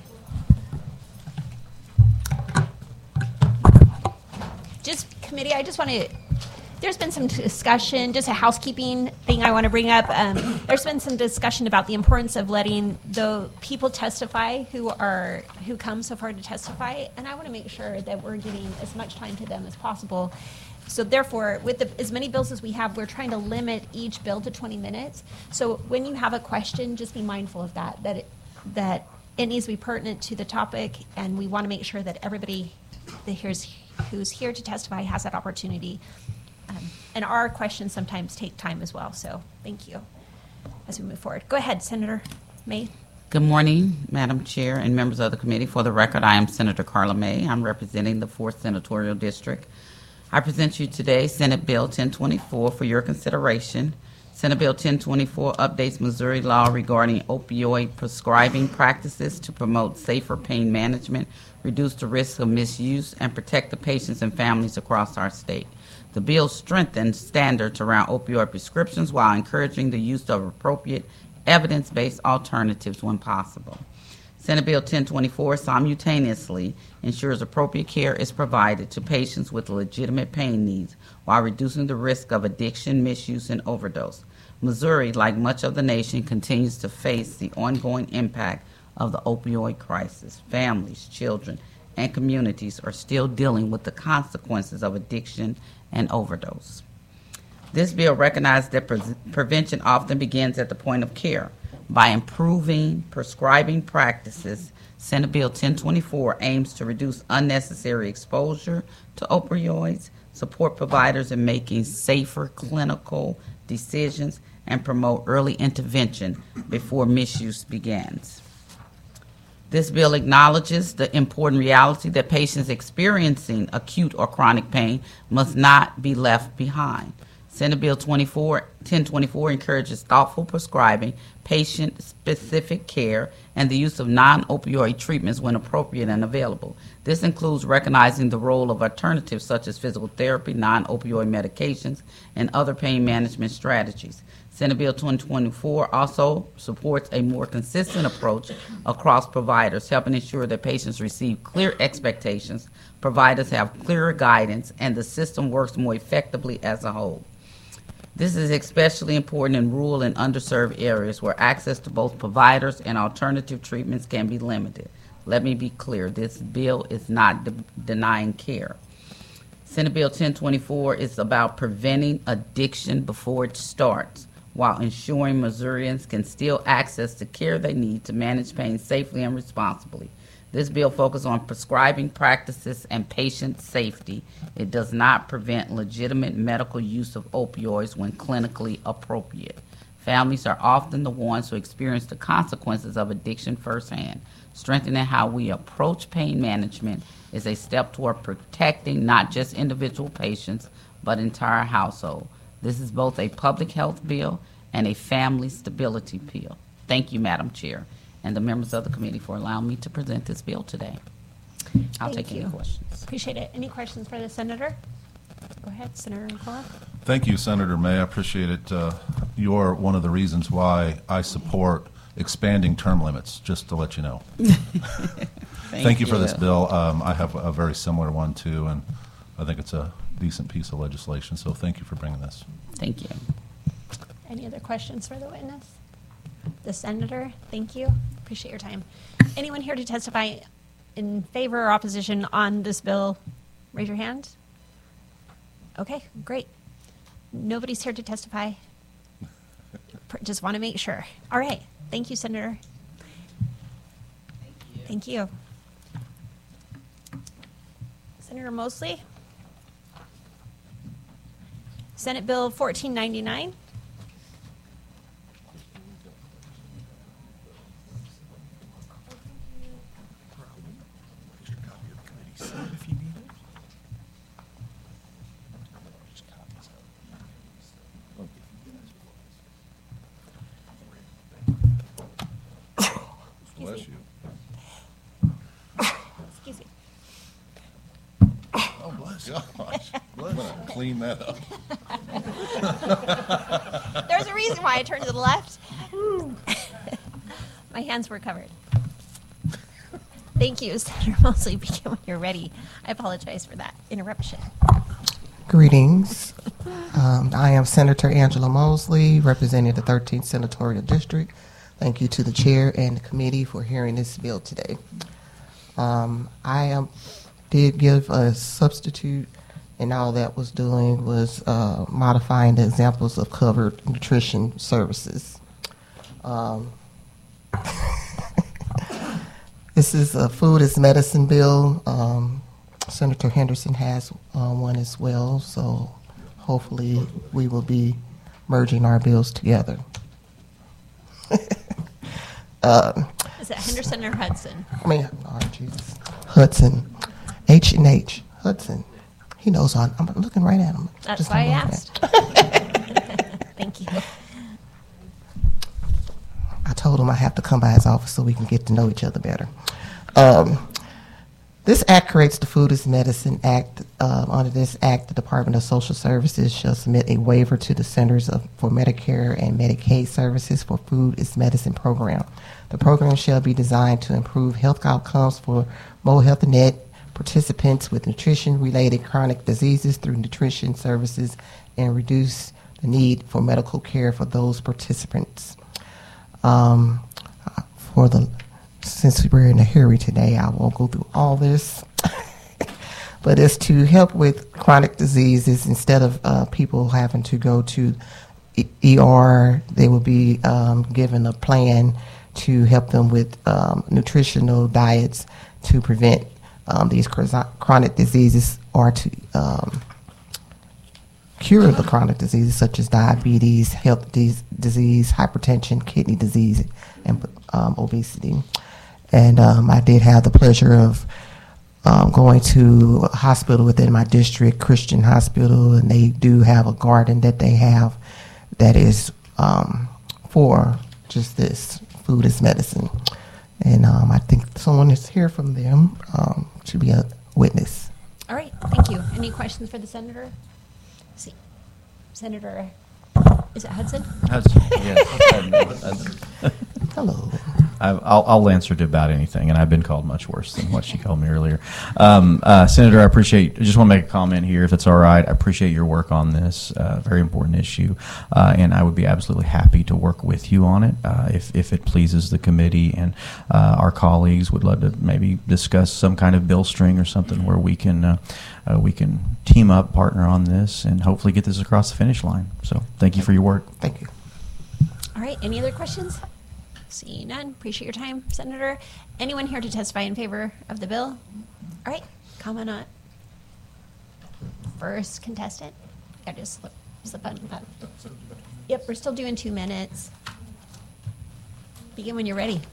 Just committee, I just want to, there's been some discussion, just a housekeeping thing I want to bring up. Um, there's been some discussion about the importance of letting the people testify who are, who come so far to testify, and I want to make sure that we're giving as much time to them as possible. So therefore, with the, as many bills as we have, we're trying to limit each bill to twenty minutes. So when you have a question, just be mindful of that, that it, that it needs to be pertinent to the topic, and we want to make sure that everybody that hears who's here to testify has that opportunity. Um, and our questions sometimes take time as well, so thank you as we move forward. Go ahead, Senator May.
Good morning, Madam Chair and members of the committee. For the record, I am Senator Carla May. I'm representing the fourth Senatorial District. I present you today Senate Bill ten twenty-four for your consideration. Senate Bill ten twenty-four updates Missouri law regarding opioid prescribing practices to promote safer pain management, reduce the risk of misuse, and protect the patients and families across our state. The bill strengthens standards around opioid prescriptions while encouraging the use of appropriate evidence-based alternatives when possible. Senate Bill ten twenty-four simultaneously ensures appropriate care is provided to patients with legitimate pain needs while reducing the risk of addiction, misuse, and overdose. Missouri, like much of the nation, continues to face the ongoing impact of the opioid crisis. Families, children, and communities are still dealing with the consequences of addiction and overdose. This bill recognizes that pre- prevention often begins at the point of care. By improving prescribing practices, Senate Bill ten twenty-four aims to reduce unnecessary exposure to opioids, support providers in making safer clinical decisions, and promote early intervention before misuse begins. This bill acknowledges the important reality that patients experiencing acute or chronic pain must not be left behind. Senate Bill ten twenty-four encourages thoughtful prescribing, patient-specific care, and the use of non-opioid treatments when appropriate and available. This includes recognizing the role of alternatives such as physical therapy, non-opioid medications, and other pain management strategies. Senate Bill twenty twenty-four also supports a more consistent approach across providers, helping ensure that patients receive clear expectations, providers have clearer guidance, and the system works more effectively as a whole. This is especially important in rural and underserved areas where access to both providers and alternative treatments can be limited. Let me be clear, this bill is not de- denying care. Senate Bill ten twenty-four is about preventing addiction before it starts, while ensuring Missourians can still access the care they need to manage pain safely and responsibly. This bill focuses on prescribing practices and patient safety. It does not prevent legitimate medical use of opioids when clinically appropriate. Families are often the ones who experience the consequences of addiction firsthand. Strengthening how we approach pain management is a step toward protecting not just individual patients, but entire household. This is both a public health bill and a family stability bill. Thank you, Madam Chair, and the members of the committee for allowing me to present this bill today. I'll
Thank
take
you.
any questions.
Appreciate it. Any questions for the senator? Go ahead, Senator Nicola.
Thank you, Senator May. I appreciate it. Uh, you're one of the reasons why I support expanding term limits, just to let you know.
Thank,
Thank you for
you.
this bill. Um, I have a very similar one, too, and I think it's a decent piece of legislation, so thank you for bringing this.
Thank you.
Any other questions for the witness? The senator, thank you. Appreciate your time. Anyone here to testify in favor or opposition on this bill? Raise your hand. Okay, great. Nobody's here to testify. Pr- Just want to make sure. All right. Thank you, Senator. Thank you. Senator Mosley. Senate Bill fourteen ninety-nine.
Bless you.
Excuse me.
Oh, bless you. Gosh. I'm going to clean that up.
There's a reason why I turned to the left. My hands were covered. Thank you, Senator Mosley. Begin when you're ready. I apologize for that interruption.
Greetings. Um, I am Senator Angela Mosley, representing the thirteenth Senatorial District. Thank you to the chair and the committee for hearing this bill today. Um, I um, did give a substitute, and all that was doing was uh, modifying the examples of covered nutrition services. Um, this is a food as medicine bill. Um, Senator Henderson has uh, one as well, so hopefully we will be merging our bills together. uh,
Is it Henderson or Hudson?
I mean, oh, Jesus. Hudson. H and H. Hudson. He knows all. I'm looking right at him.
That's
Just
why I
don't know
asked.
that.
Thank you.
I told him I have to come by his office so we can get to know each other better. Um, This act creates the Food is Medicine Act. Uh, under this act, the Department of Social Services shall submit a waiver to the Centers of, for Medicare and Medicaid Services for Food is Medicine program. The program shall be designed to improve health outcomes for MoHealthNet participants with nutrition-related chronic diseases through nutrition services and reduce the need for medical care for those participants. Um, for the Since we're in a hurry today, I won't go through all this. But it's to help with chronic diseases. Instead of uh, people having to go to E R, they will be um, given a plan to help them with um, nutritional diets to prevent um, these chronic diseases or to um, cure the chronic diseases such as diabetes, heart disease, hypertension, kidney disease, and um, obesity. And um, I did have the pleasure of um, going to a hospital within my district, Christian Hospital, and they do have a garden that they have that is um, for just this, food is medicine. And um, I think someone is here from them um, to be a witness.
All right, thank you. Any questions for the senator? See, Senator, is it Hudson?
Hudson, yes.
Hello.
I'll, I'll answer to about anything, and I've been called much worse than what she called me earlier. Um, uh, Senator, I appreciate, I just want to make a comment here, if it's all right. I appreciate your work on this uh, very important issue, uh, and I would be absolutely happy to work with you on it uh, if, if it pleases the committee, and uh, our colleagues would love to maybe discuss some kind of bill string or something where we can, uh, uh, we can team up, partner on this, and hopefully get this across the finish line. So thank you for your work.
Thank you.
All right, any other questions? See none. Appreciate your time, Senator. Anyone here to testify in favor of the bill? All right, comment on first contestant. I just slip, slip button. Up. Yep, we're still doing two minutes. Begin when you're ready.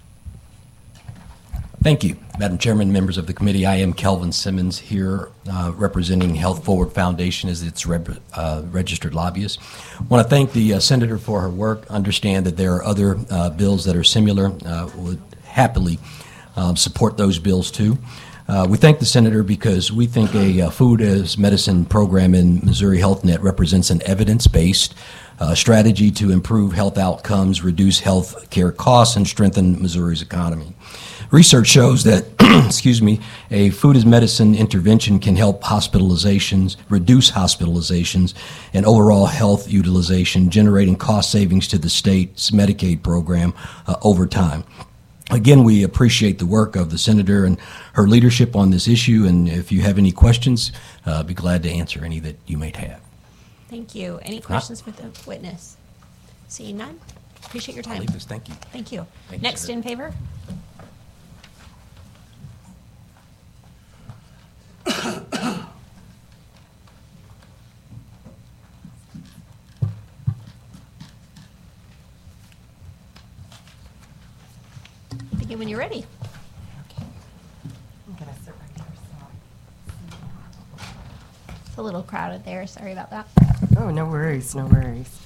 Thank you, Madam Chairman, members of the committee. I am Kelvin Simmons here uh, representing Health Forward Foundation as its rep, uh, registered lobbyist. I want to thank the uh, Senator for her work. Understand that there are other uh, bills that are similar. Uh, would happily um, support those bills too. Uh, we thank the Senator because we think a uh, food as medicine program in Missouri HealthNet represents an evidence-based uh, strategy to improve health outcomes, reduce health care costs, and strengthen Missouri's economy. Research shows that, excuse me, a food as medicine intervention can help hospitalizations, reduce hospitalizations, and overall health utilization, generating cost savings to the state's Medicaid program uh, over time. Again, we appreciate the work of the Senator and her leadership on this issue, and if you have any questions, uh, I'd be glad to answer any that you may have.
Thank you. Any questions for the witness? Seeing none? Appreciate your time.
I'll leave this. Thank you.
Thank you.
Thank you,
Next
Senator.
in favor? Begin when you're ready. It's a little crowded there. Sorry about that.
Oh, no worries, no worries.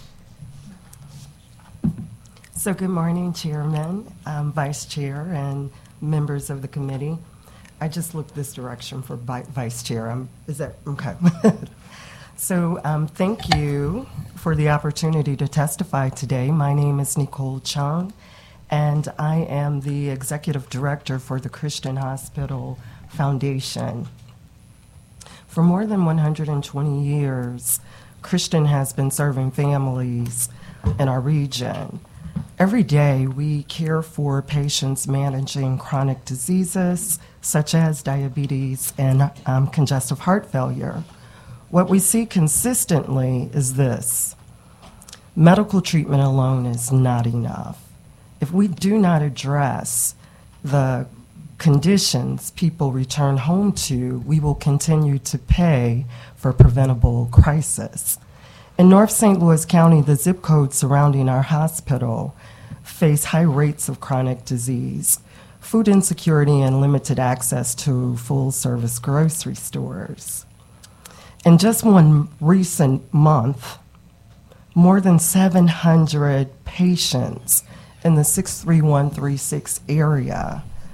So good morning, Chairman, um, Vice Chair, and members of the committee. I just looked this direction for vi- Vice Chair. Um, is that okay? So um, thank you for the opportunity to testify today. My name is Nicole Chung, and I am the Executive Director for the Christian Hospital Foundation. For more than one hundred twenty years, Christian has been serving families in our region. Every day, we care for patients managing chronic diseases such as diabetes and um, congestive heart failure. What we see consistently is this: medical treatment alone is not enough. If we do not address the conditions people return home to, we will continue to pay for preventable crisis. In North Saint Louis County, the zip codes surrounding our hospital face high rates of chronic disease, food insecurity, and limited access to full-service grocery stores. In just one recent month, more than seven hundred patients in the six three one three six area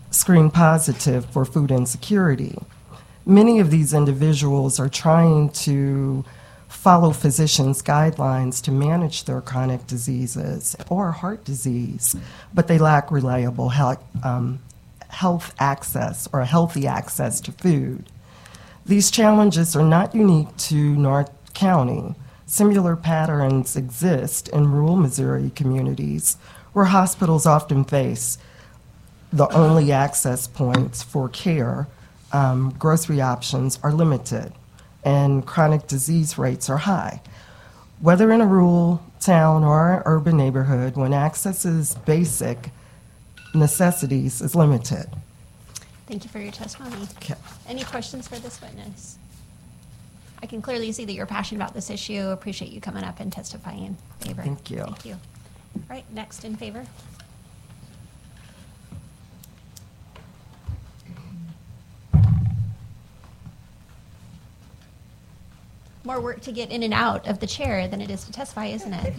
screen positive for food insecurity. Many of these individuals are trying to follow physicians' guidelines to manage their chronic diseases or heart disease, but they lack reliable health, um, health access or healthy access to food. These challenges are not unique to North County. Similar patterns exist in rural Missouri communities where hospitals often face the only access points for care. Um, grocery options are limited and chronic disease rates are high. Whether in a rural town or an urban neighborhood, when access is basic, necessities is limited.
Thank you for your testimony.
Okay.
Any questions for this witness? I can clearly see that you're passionate about this issue. Appreciate you coming up and testifying in favor.
Thank you.
Thank you. All right, next in favor. More work to get in and out of the chair than it is to testify, isn't it?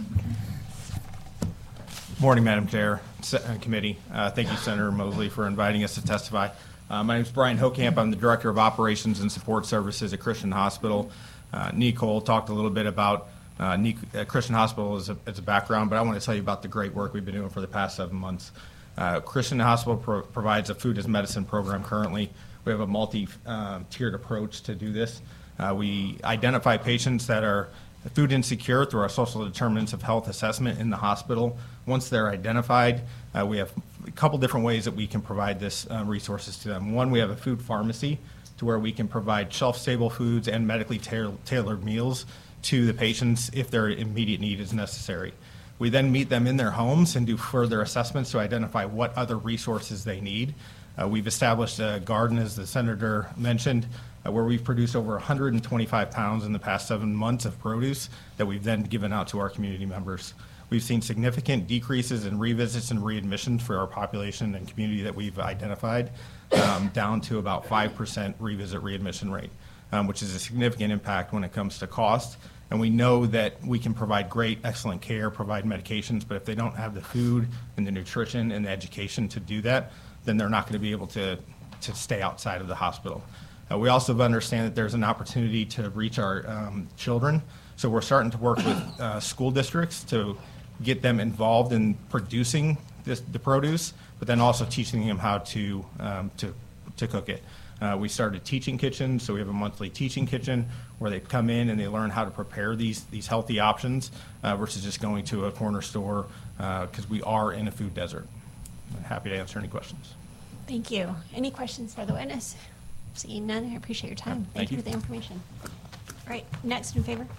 Morning, Madam Chair, Se- uh, Committee. Uh, thank you, Senator Mosley, for inviting us to testify. Uh, my name is Brian Hokamp. I'm the Director of Operations and Support Services at Christian Hospital. Uh, Nicole talked a little bit about uh, Nic- uh, Christian Hospital as a, as a background, but I want to tell you about the great work we've been doing for the past seven months. Uh, Christian Hospital pro- provides a food as medicine program currently. We have a multi-tiered uh, approach to do this. Uh, we identify patients that are food insecure through our social determinants of health assessment in the hospital. Once they're identified, uh, we have a couple different ways that we can provide this uh, resources to them. One, we have a food pharmacy to where we can provide shelf-stable foods and medically ta- tailored meals to the patients if their immediate need is necessary. We then meet them in their homes and do further assessments to identify what other resources they need. Uh, we've established a garden, as the Senator mentioned, uh, where we've produced over one hundred twenty-five pounds in the past seven months of produce that we've then given out to our community members. We've seen significant decreases in revisits and readmissions for our population and community that we've identified, um, down to about five percent revisit readmission rate, um, which is a significant impact when it comes to cost. And we know that we can provide great, excellent care, provide medications, but if they don't have the food and the nutrition and the education to do that, then they're not going to be able to, to stay outside of the hospital. Uh, we also understand that there's an opportunity to reach our um, children. So we're starting to work with uh, school districts to get them involved in producing this, the produce, but then also teaching them how to, um, to, to cook it. Uh, we started teaching kitchens, so we have a monthly teaching kitchen where they come in and they learn how to prepare these, these healthy options uh, versus just going to a corner store because uh, we are in a food desert. I'm happy to answer any questions.
Thank you. Any questions for the witness? Seeing none, I appreciate your time. Thank,
Thank
you
you.
for the information. All right, next in favor.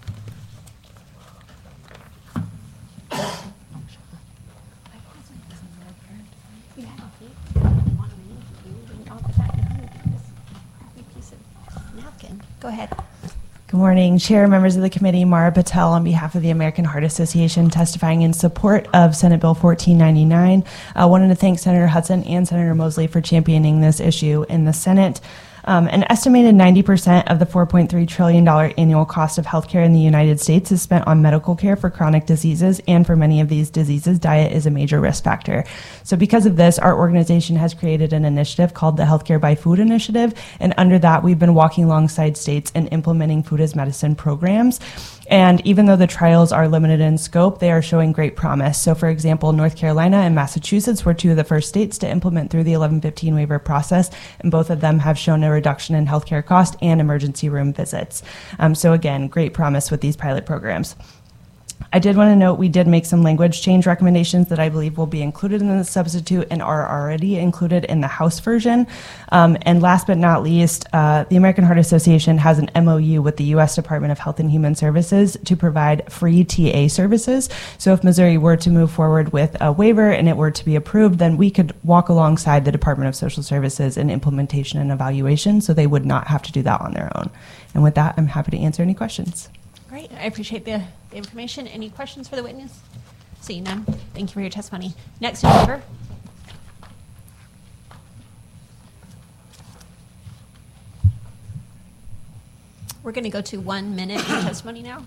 Go ahead.
Good morning, Chair, members of the committee. Mara Patel on behalf of the American Heart Association, testifying in support of Senate Bill fourteen ninety-nine. I wanted to thank Senator Hudson and Senator Mosley for championing this issue in the Senate. Um, an estimated ninety percent of the four point three trillion dollars annual cost of healthcare in the United States is spent on medical care for chronic diseases, and for many of these diseases, diet is a major risk factor. So because of this, our organization has created an initiative called the Healthcare by Food Initiative, and under that, we've been walking alongside states and implementing food as medicine programs. And even though the trials are limited in scope, they are showing great promise. So for example, North Carolina and Massachusetts were two of the first states to implement through the eleven fifteen waiver process, and both of them have shown a reduction in healthcare cost and emergency room visits. Um, so again, great promise with these pilot programs. I did want to note we did make some language change recommendations that I believe will be included in the substitute and are already included in the House version. Um, and last but not least, uh, the American Heart Association has an M O U with the U S Department of Health and Human Services to provide free T A services. So if Missouri were to move forward with a waiver and it were to be approved, then we could walk alongside the Department of Social Services in implementation and evaluation, so they would not have to do that on their own. And with that, I'm happy to answer any questions.
Great. I appreciate the, the information. Any questions for the witness? Seeing none. Thank you for your testimony. Next in favor. We're going to go to one minute for testimony now.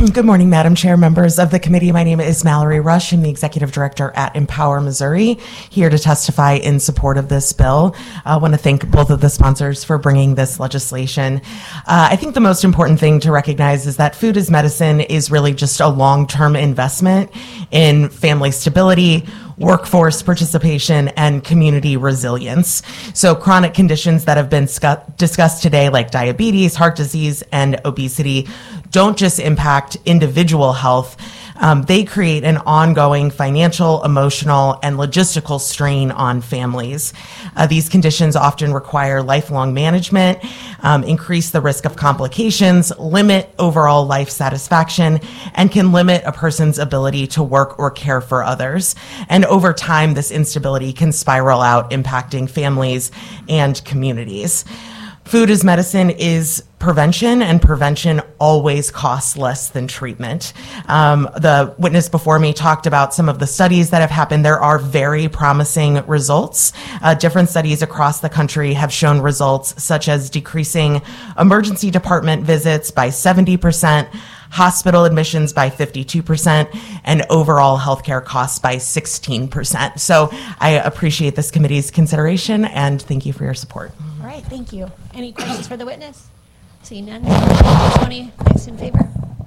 Good morning, Madam Chair, members of the committee. My name is Mallory Rush. I'm the Executive Director at Empower Missouri, here to testify in support of this bill. I want to thank both of the sponsors for bringing this legislation. Uh, I think the most important thing to recognize is that food as medicine is really just a long-term investment in family stability, workforce participation, and community resilience. So chronic conditions that have been scu- discussed today, like diabetes, heart disease, and obesity, don't just impact individual health. Um, they create an ongoing financial, emotional, and logistical strain on families. Uh, these conditions often require lifelong management, um, increase the risk of complications, limit overall life satisfaction, and can limit a person's ability to work or care for others. And over time, this instability can spiral out, impacting families and communities. Food as medicine is prevention, and prevention always costs less than treatment. Um, the witness before me talked about some of the studies that have happened. There are very promising results. Uh, different studies across the country have shown results such as decreasing emergency department visits by seventy percent, hospital admissions by fifty-two percent, and overall healthcare costs by sixteen percent. So I appreciate this committee's consideration, and thank you for your support.
All right, thank you. Any questions for the witness? Seeing none. Testimony, next in favor.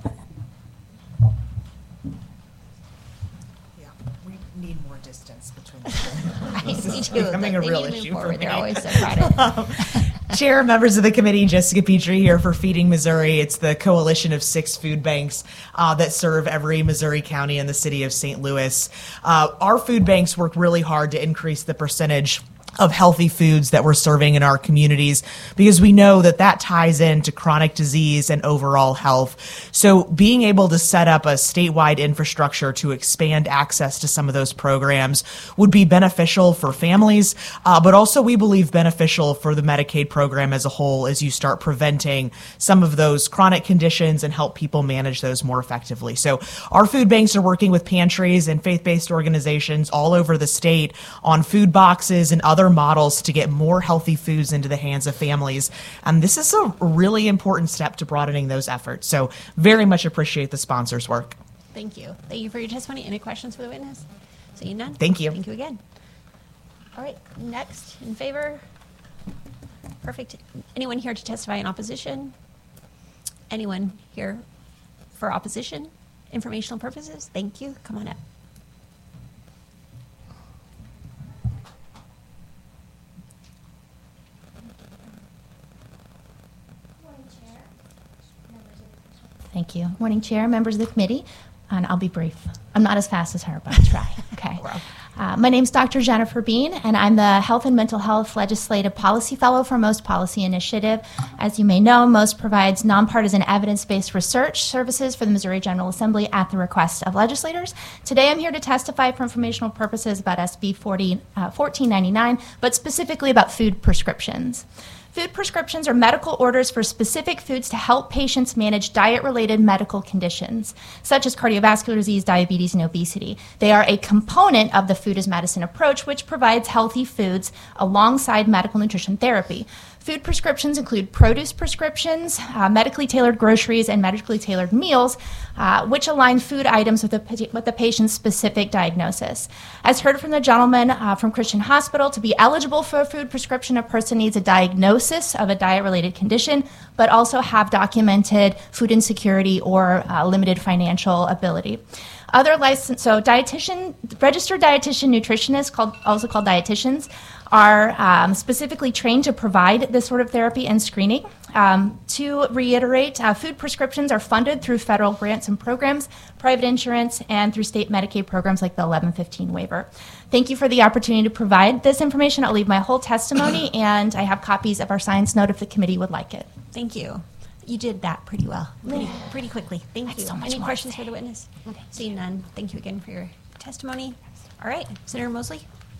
Yeah, we need more distance between
I
This is
see too.
becoming a
They
real
need to move
issue for
forward.
me.
They're always so crowded.
Chair, members of the committee, Jessica Petrie here for Feeding Missouri. It's the coalition of six food banks uh, that serve every Missouri county and the city of Saint Louis. Uh, our food banks work really hard to increase the percentage of healthy foods that we're serving in our communities, because we know that that ties into chronic disease and overall health. So being able to set up a statewide infrastructure to expand access to some of those programs would be beneficial for families, uh, but also we believe beneficial for the Medicaid program as a whole as you start preventing some of those chronic conditions and help people manage those more effectively. So our food banks are working with pantries and faith-based organizations all over the state on food boxes and other models to get more healthy foods into the hands of families. And this is a really important step to broadening those efforts. So very much appreciate the sponsors' work.
Thank you. Thank you for your testimony. Any questions for the witness? Seeing none.
Thank you.
Thank you again. All right, next in favor. Perfect. Anyone here to testify in opposition? Anyone here for opposition? Informational purposes? Thank you. Come on up.
Thank you. Morning, Chair, members of the committee, and I'll be brief. I'm not as fast as her, but I'll try. Okay. Uh, my name's Doctor Jennifer Bean, and I'm the Health and Mental Health Legislative Policy Fellow for MOST Policy Initiative. As you may know, MOST provides nonpartisan evidence-based research services for the Missouri General Assembly at the request of legislators. Today, I'm here to testify for informational purposes about S B fourteen ninety-nine, but specifically about food prescriptions. Food prescriptions are medical orders for specific foods to help patients manage diet-related medical conditions, such as cardiovascular disease, diabetes, and obesity. They are a component of the food as medicine approach, which provides healthy foods alongside medical nutrition therapy. Food prescriptions include produce prescriptions, uh, medically tailored groceries, and medically tailored meals, uh, which align food items with the, with the patient's specific diagnosis. As heard from the gentleman uh, from Christian Hospital, to be eligible for a food prescription, a person needs a diagnosis of a diet-related condition, but also have documented food insecurity or uh, limited financial ability. Other licensed, so dietitian, registered dietitian nutritionists, called, also called dietitians, are um, specifically trained to provide this sort of therapy and screening. Um, to reiterate, uh, food prescriptions are funded through federal grants and programs, private insurance, and through state Medicaid programs like the eleven fifteen waiver. Thank you for the opportunity to provide this information. I'll leave my whole testimony, and I have copies of our science note if the committee would like it.
Thank you. You did that pretty well, pretty, pretty quickly. Thank
That's
you.
so much
Any
more
questions
to
for
say.
the witness? Seeing none, thank you again for your testimony. All right, Senator Mosley,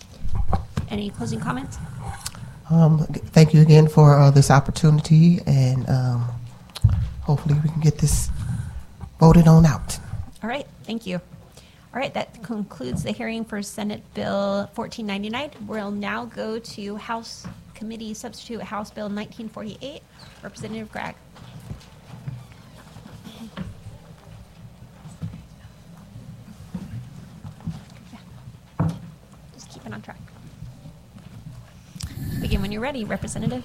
any closing comments?
Um, thank you again for uh, this opportunity, and um, hopefully we can get this voted on out.
All right, thank you. All right, that concludes the hearing for Senate Bill fourteen ninety-nine. We'll now go to House Committee Substitute House Bill nineteen forty-eight. Representative Gregg. contract. Begin when you're ready, Representative.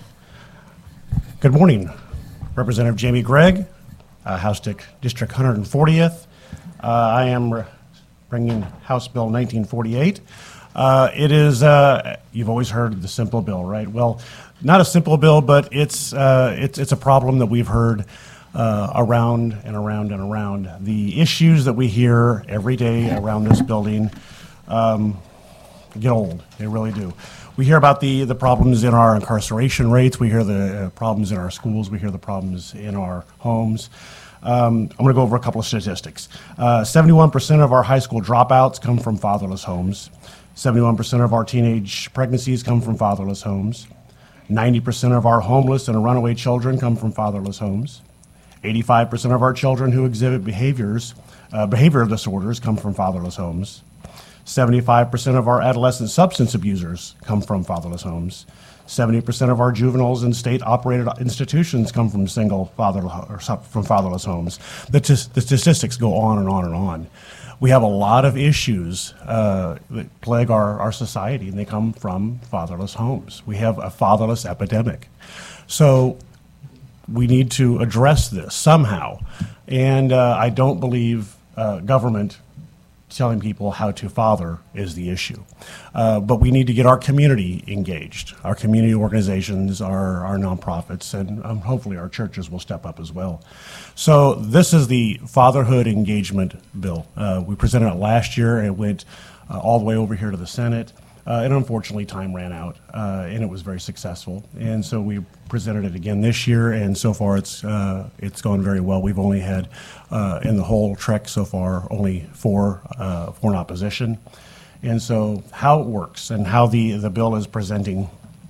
Good morning, Representative Jamie Gregg, uh, House Dic- District one hundred fortieth. Uh, I am re- bringing House Bill nineteen forty-eight. Uh, it is, uh, you've always heard the simple bill, right? Well, not a simple bill, but it's, uh, it's, it's a problem that we've heard uh, around and around and around. The issues that we hear every day around this building um, get old. They really do. We hear about the, the problems in our incarceration rates. We hear the uh, problems in our schools. We hear the problems in our homes. Um, I'm going to go over a couple of statistics. Uh, seventy-one percent of our high school dropouts come from fatherless homes. seventy-one percent of our teenage pregnancies come from fatherless homes. ninety percent of our homeless and runaway children come from fatherless homes. eighty-five percent of our children who exhibit behaviors, uh, behavioral disorders come from fatherless homes. seventy-five percent of our adolescent substance abusers come from fatherless homes. seventy percent of our juveniles in state-operated institutions come from single father or from fatherless homes. The, t- the statistics go on and on and on. We have a lot of issues uh, that plague our, our society, and they come from fatherless homes. We have a fatherless epidemic. So we need to address this somehow. And uh, I don't believe uh, government telling people how to father is the issue. Uh, but we need to get our community engaged. Our community organizations, our, our nonprofits, and um, hopefully our churches will step up as well. So this is the Fatherhood Engagement Bill. Uh, we presented it last year, and it went uh, all the way over here to the Senate. Uh, and unfortunately, time ran out, uh, and it was very successful. And so we presented it again this year, and so far it's uh, it's gone very well. We've only had, uh, in the whole trek so far, only four uh, four in opposition. And so how it works and how the, the bill is presenting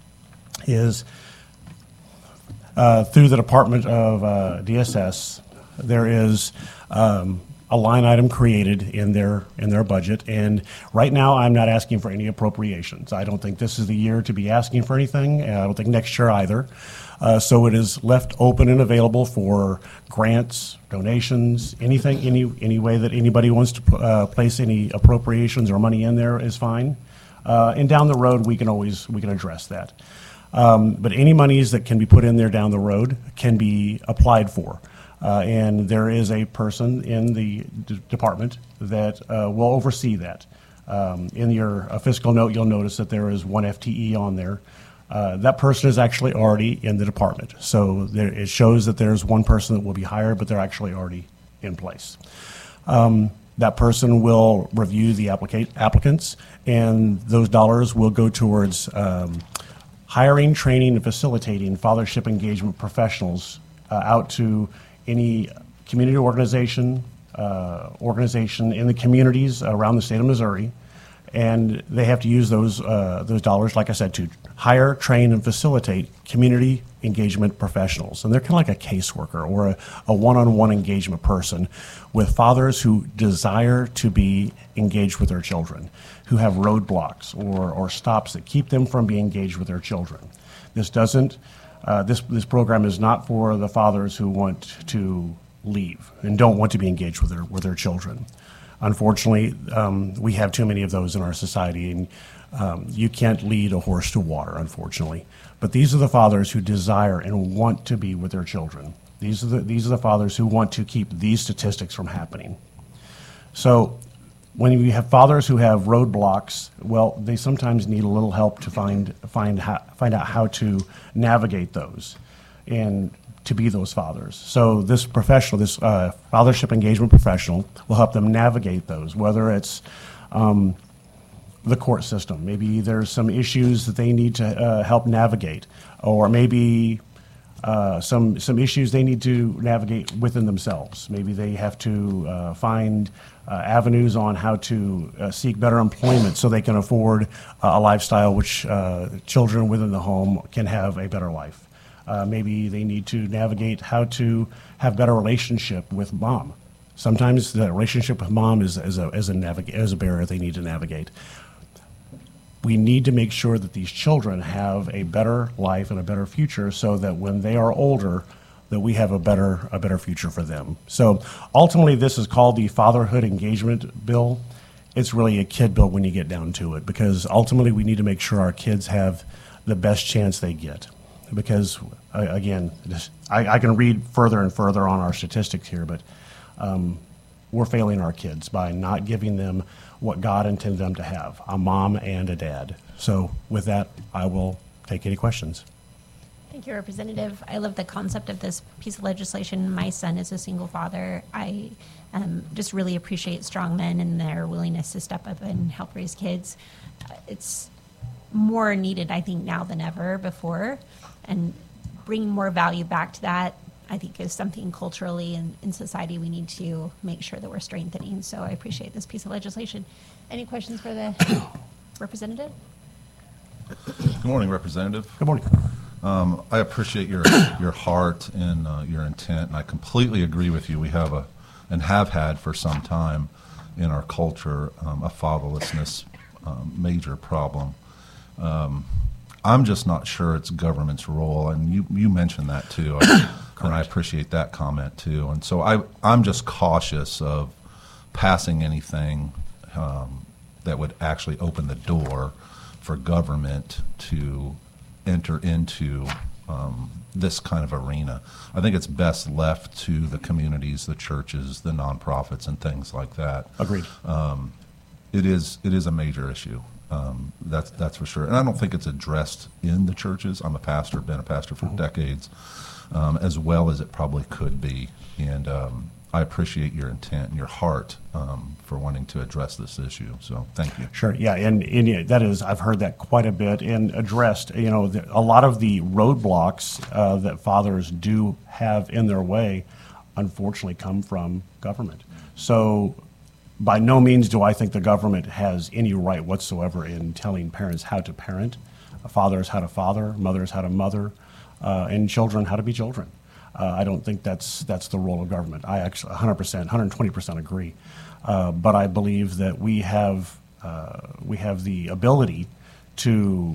is uh, through the Department of uh, D S S, there is um, a line item created in their in their budget, and right now I'm not asking for any appropriations. I don't think this is the year to be asking for anything. I don't think next year either. Uh, so it is left open and available for grants, donations, anything, any any way that anybody wants to uh, place any appropriations or money in there is fine. Uh, and down the road, we can always we can address that. Um, but any monies that can be put in there down the road can be applied for. Uh, and there is a person in the d- department that uh, will oversee that. Um, in your uh, fiscal note, you'll notice that there is one F T E on there. Uh, that person is actually already in the department. So there, it shows that there's one person that will be hired, but they're actually already in place. Um, that person will review the applica- applicants, and those dollars will go towards um, hiring, training, and facilitating fathership engagement professionals uh, out to any community organization, uh, organization in the communities around the state of Missouri, and they have to use those uh, those dollars, like I said, to hire, train, and facilitate community engagement professionals. And they're kind of like a caseworker or a, a one-on-one engagement person with fathers who desire to be engaged with their children, who have roadblocks or, or stops that keep them from being engaged with their children. This doesn't Uh, this this program is not for the fathers who want to leave and don't want to be engaged with their with their children. Unfortunately, um, we have too many of those in our society, and um, you can't lead a horse to water, unfortunately. But these are the fathers who desire and want to be with their children. These are the these are the fathers who want to keep these statistics from happening. So when you have fathers who have roadblocks, well, they sometimes need a little help to find find how, find out how to navigate those and to be those fathers. So this professional, this uh, fathership engagement professional, will help them navigate those, whether it's um, the court system. Maybe there's some issues that they need to uh, help navigate, or maybe uh, some some issues they need to navigate within themselves. Maybe they have to uh, find uh, avenues on how to uh, seek better employment so they can afford uh, a lifestyle which uh, children within the home can have a better life. Uh, maybe they need to navigate how to have better relationship with mom. Sometimes the relationship with mom is, is, a, is, a, navig- is a barrier they need to navigate. We need to make sure that these children have a better life and a better future so that when they are older, that we have a better a better future for them. So ultimately, this is called the Fatherhood Engagement Bill, it's really a kid bill when you get down to it, because ultimately we need to make sure our kids have the best chance they get. Because, uh, again, this, I, I can read further and further on our statistics here, but um, we're failing our kids by not giving them what God intended them to have, a mom and a dad. So with that, I will take any questions.
Thank you, Representative. I love the concept of this piece of legislation. My son is a single father. I um, just really appreciate strong men and their willingness to step up and help raise kids. Uh, it's more needed, I think, now than ever before. And bringing more value back to that, I think, is something culturally and in society we need to make sure that we're strengthening. So I appreciate this piece of legislation. Any questions for the representative?
Good morning, Representative.
Good morning.
Um, I appreciate your your heart and uh, your intent, and I completely agree with you. We have a, and have had for some time in our culture, um, a fatherlessness um, major problem. Um, I'm just not sure it's government's role, and you, you mentioned that too, and I appreciate that comment too. And so I, I'm just cautious of passing anything um, that would actually open the door for government to enter into um, this kind of arena. I think it's best left to the communities, the churches, the nonprofits, and things like that.
Agreed.
Um, it is it is a major issue. Um, that's that's for sure, and I don't think it's addressed in the churches. I'm a pastor, been a pastor for decades, um, as well as it probably could be. And um, I appreciate your intent and your heart um, for wanting to address this issue. So thank you.
Sure. Yeah, and, and yeah, that is, I've heard that quite a bit and addressed. You know, the, a lot of the roadblocks uh, that fathers do have in their way, unfortunately, come from government. So by no means do I think the government has any right whatsoever in telling parents how to parent, fathers how to father, mothers how to mother, uh, and children how to be children. Uh, I don't think that's that's the role of government. I actually one hundred percent, one hundred twenty percent agree. Uh, but I believe that we have uh, we have the ability to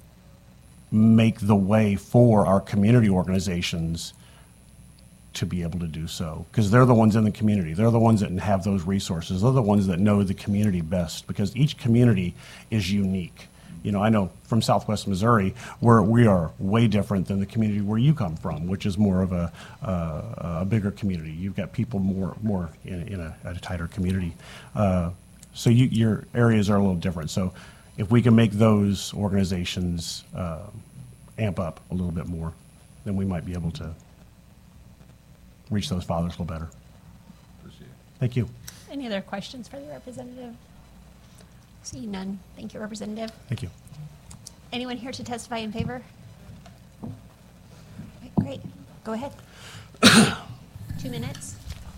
make the way for our community organizations to be able to do so, because they're the ones in the community. They're the ones that have those resources. They're the ones that know the community best, because each community is unique. You know, I know from Southwest Missouri, where we are way different than the community where you come from, which is more of a, uh, a bigger community. You've got people more more in, in a, a tighter community. Uh, so you, your areas are a little different. So if we can make those organizations uh, amp up a little bit more, then we might be able to reach those fathers a little better.
Appreciate it.
Thank you.
Any other questions for the representative? Seeing none. Thank you, Representative.
Thank you.
Anyone here to testify in favor? Right, great. Go ahead. Two minutes.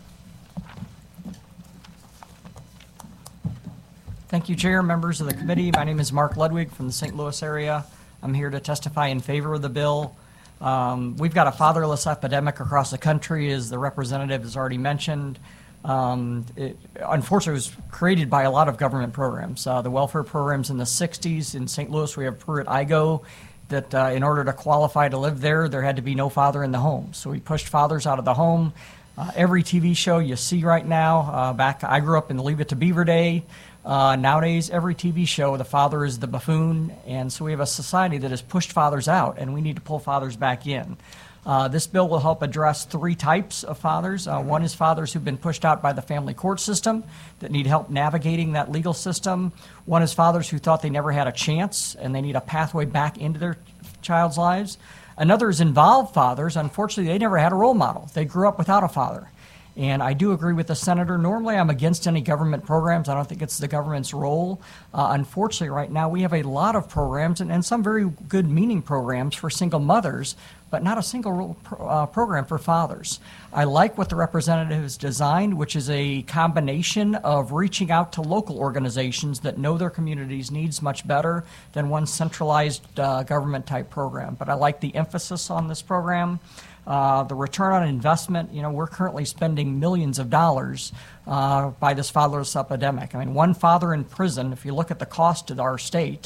Thank you, Chair, members of the committee. My name is Mark Ludwig from the Saint Louis area. I'm here to testify in favor of the bill. Um, we've got a fatherless epidemic across the country, as the representative has already mentioned. Um, it, unfortunately, it was created by a lot of government programs. Uh, the welfare programs in the sixties in Saint Louis, we have Pruitt Igoe, that uh, in order to qualify to live there, there had to be no father in the home. So we pushed fathers out of the home. Uh, every T V show you see right now, uh, back I grew up in Leave It to Beaver Day. Uh, nowadays, every T V show, the father is the buffoon, and so we have a society that has pushed fathers out, and we need to pull fathers back in. Uh, this bill will help address three types of fathers. Uh, one is fathers who've been pushed out by the family court system that need help navigating that legal system. One is fathers who thought they never had a chance and they need a pathway back into their child's lives. Another is involved fathers. Unfortunately, they never had a role model. They grew up without a father. And I do agree with the senator. Normally, I'm against any government programs. I don't think it's the government's role. Uh, unfortunately, right now, we have a lot of programs and, and some very good meaning programs for single mothers, but not a single pro, uh, program for fathers. I like what the representative has designed, which is a combination of reaching out to local organizations that know their community's needs much better than one centralized uh, government-type program. But I like the emphasis on this program. Uh, the return on investment, you know, we're currently spending millions of dollars uh, by this fatherless epidemic. I mean, one father in prison, if you look at the cost to our state,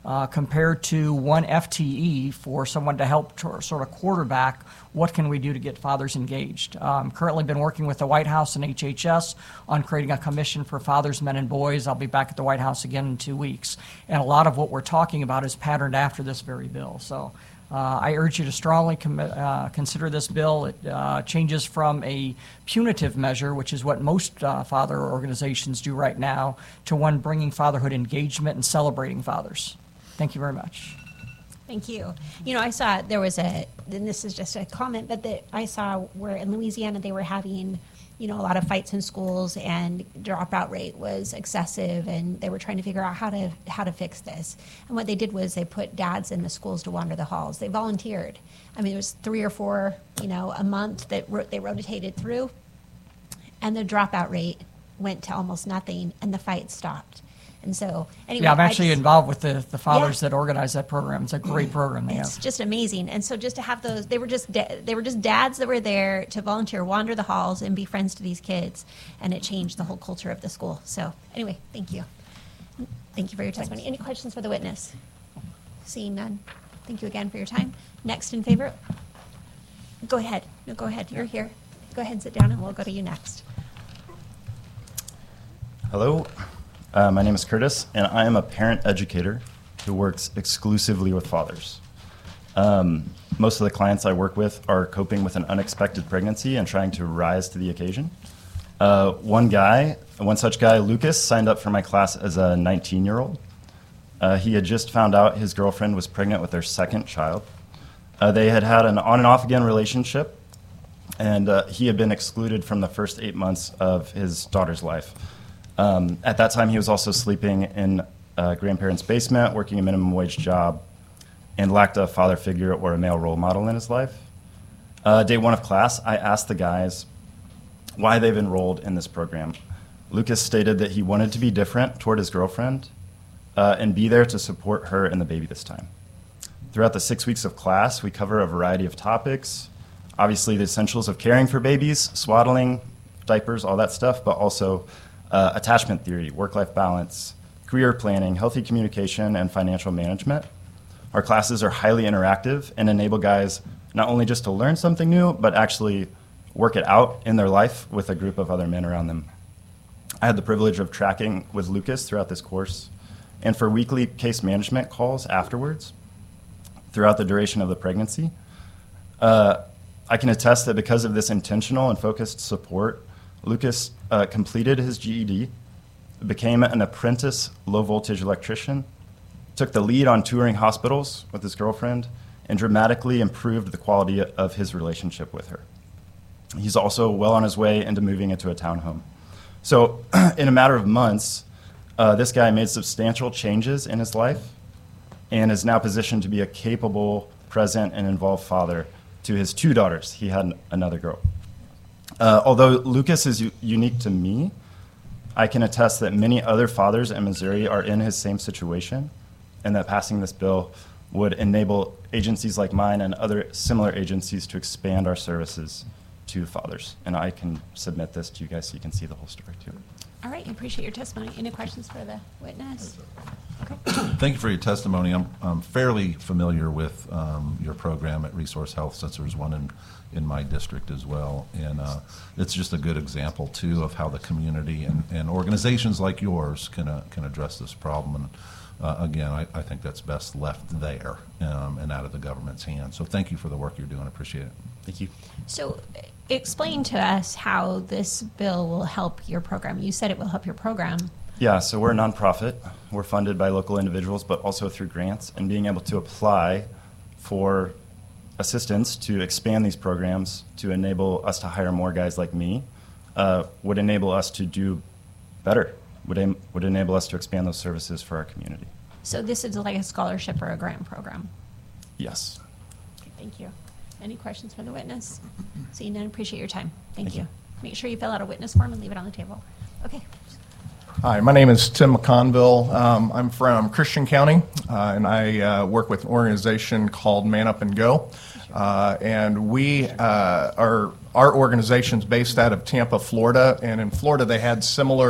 uh, compared to one F T E for someone to help to sort of quarterback what can we do to get fathers engaged. Um, currently been working with the White House and H H S on creating a commission for fathers, men, and boys. I'll be back at the White House again in two weeks. And a lot of what we're talking about is patterned after this very bill. So uh, I urge you to strongly com- uh, consider this bill. It uh, changes from a punitive measure, which is what most uh, father organizations do right now, to one bringing fatherhood engagement and celebrating fathers. Thank you very much.
Thank you. You know, I saw there was a, and this is just a comment, but that I saw where in Louisiana they were having, you know, a lot of fights in schools and dropout rate was excessive, and they were trying to figure out how to how to fix this. And what they did was they put dads in the schools to wander the halls. They volunteered. I mean, there was three or four, you know, a month that ro- they rotated through, and the dropout rate went to almost nothing, and the fight stopped. And so, anyway,
yeah, I'm actually
I just,
involved with the, the fathers
Yeah.
that organize that program. It's a great program they
It's
have.
just amazing. And so just to have those, they were just da- they were just dads that were there to volunteer, wander the halls, and be friends to these kids, and it changed the whole culture of the school. So anyway, thank you. Thank you for your testimony. Any questions for the witness? Seeing none. Thank you again for your time. Next in favor. Go ahead. No, go ahead. You're here. Go ahead and sit down, and we'll go to you next.
Hello, uh, my name is Curtis, and I am a parent educator who works exclusively with fathers. Um, most of the clients I work with are coping with an unexpected pregnancy and trying to rise to the occasion. Uh, one guy, one such guy, Lucas, signed up for my class as a nineteen-year-old. Uh, he had just found out his girlfriend was pregnant with their second child. Uh, they had had an on and off again relationship, and uh, he had been excluded from the first eight months of his daughter's life. Um, at that time, he was also sleeping in a grandparents' basement, working a minimum wage job, and lacked a father figure or a male role model in his life. Uh, day one of class, I asked the guys why they've enrolled in this program. Lucas stated that he wanted to be different toward his girlfriend uh, and be there to support her and the baby this time. Throughout the six weeks of class, we cover a variety of topics. Obviously, the essentials of caring for babies, swaddling, diapers, all that stuff, but also uh, attachment theory, work-life balance, career planning, healthy communication, and financial management. Our classes are highly interactive and enable guys not only just to learn something new, but actually work it out in their life with a group of other men around them. I had the privilege of tracking with Lucas throughout this course, and for weekly case management calls afterwards, throughout the duration of the pregnancy. Uh, I can attest that because of this intentional and focused support, Lucas uh, completed his G E D, became an apprentice low-voltage electrician, took the lead on touring hospitals with his girlfriend, and dramatically improved the quality of his relationship with her. He's also well on his way into moving into a townhome. So in a matter of months, uh, this guy made substantial changes in his life and is now positioned to be a capable, present, and involved father to his two daughters. He had another girl. Uh, although Lucas is u- unique to me, I can attest that many other fathers in Missouri are in his same situation, and that passing this bill would enable agencies like mine and other similar agencies to expand our services to fathers. And I can submit this to you guys so you can see the whole story too.
All right, I appreciate your testimony. Any questions for the witness? Okay.
Thank you for your testimony. I'm, I'm fairly familiar with um, your program at Resource Health, since there's one in, in my district as well. And uh, it's just a good example, too, of how the community and, and organizations like yours can, uh, can address this problem. And uh, again, I, I think that's best left there um, and out of the government's hands. So thank you for the work you're doing. I appreciate it.
Thank you.
So explain to us how this bill will help your program. You said it will help your program.
Yeah, so we're a nonprofit. We're funded by local individuals, but also through grants, and being able to apply for assistance to expand these programs to enable us to hire more guys like me uh, would enable us to do better, would, em- would enable us to expand those services for our community.
So this is like a scholarship or a grant program.
Yes.
Okay, thank you. Any questions from the witness? Seeing none, appreciate your time. Thank,
Thank
you.
you.
Make sure you fill out a witness form and leave it on the table. Okay.
Hi, my name is Tim McConville. Um, I'm from Christian County, uh, and I uh, work with an organization called Man Up and Go. Uh, and we uh, are our organization's based out of Tampa, Florida. And in Florida, they had similar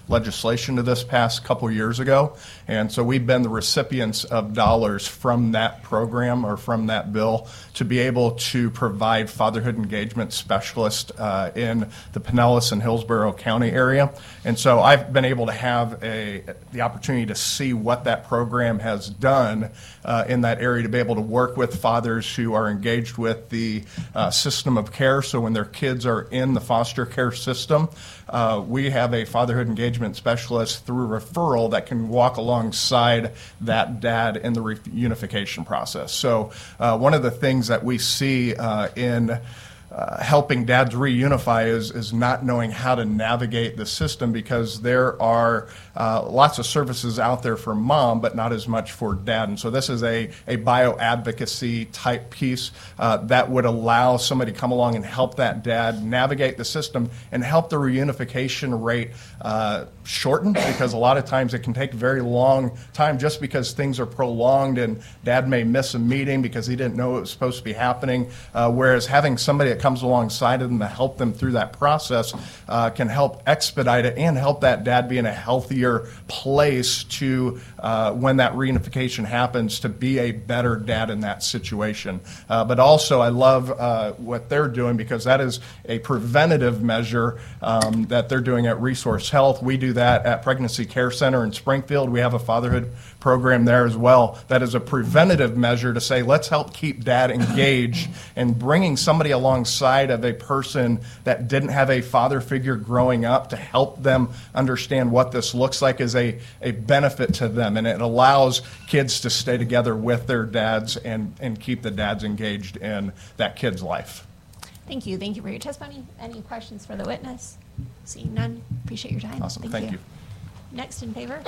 legislation to this past couple of years ago. And so we've been the recipients of dollars from that program or from that bill to be able to provide fatherhood engagement specialists uh, in the Pinellas and Hillsborough County area. And so I've been able to have a, the opportunity to see what that program has done uh, in that area, to be able to work with fathers who are engaged with the uh, system of care. So when their kids are in the foster care system, uh, we have a fatherhood engagement specialist through referral that can walk alongside that dad in the reunification process. So uh, one of the things that we see uh, in Uh, helping dads reunify is, is not knowing how to navigate the system, because there are uh, lots of services out there for mom, but not as much for dad. And so this is a, a bioadvocacy type piece uh, that would allow somebody to come along and help that dad navigate the system and help the reunification rate uh, shorten, because a lot of times it can take a very long time just because things are prolonged and dad may miss a meeting because he didn't know it was supposed to be happening, uh, whereas having somebody that comes alongside of them to help them through that process uh, can help expedite it and help that dad be in a healthier place to, uh, when that reunification happens, to be a better dad in that situation. Uh, but also I love uh, what they're doing, because that is a preventative measure um, that they're doing at Resource Health. We do that at Pregnancy Care Center in Springfield. We have a fatherhood program there as well. That is a preventative measure to say, let's help keep dad engaged, and bringing somebody alongside of a person that didn't have a father figure growing up to help them understand what this looks like is a, a benefit to them. And it allows kids to stay together with their dads and, and keep the dads engaged in that kid's life.
Thank you. Thank you for your testimony. Any questions for the witness? Seeing none, appreciate your time.
Awesome. Thank you.
Next in favor.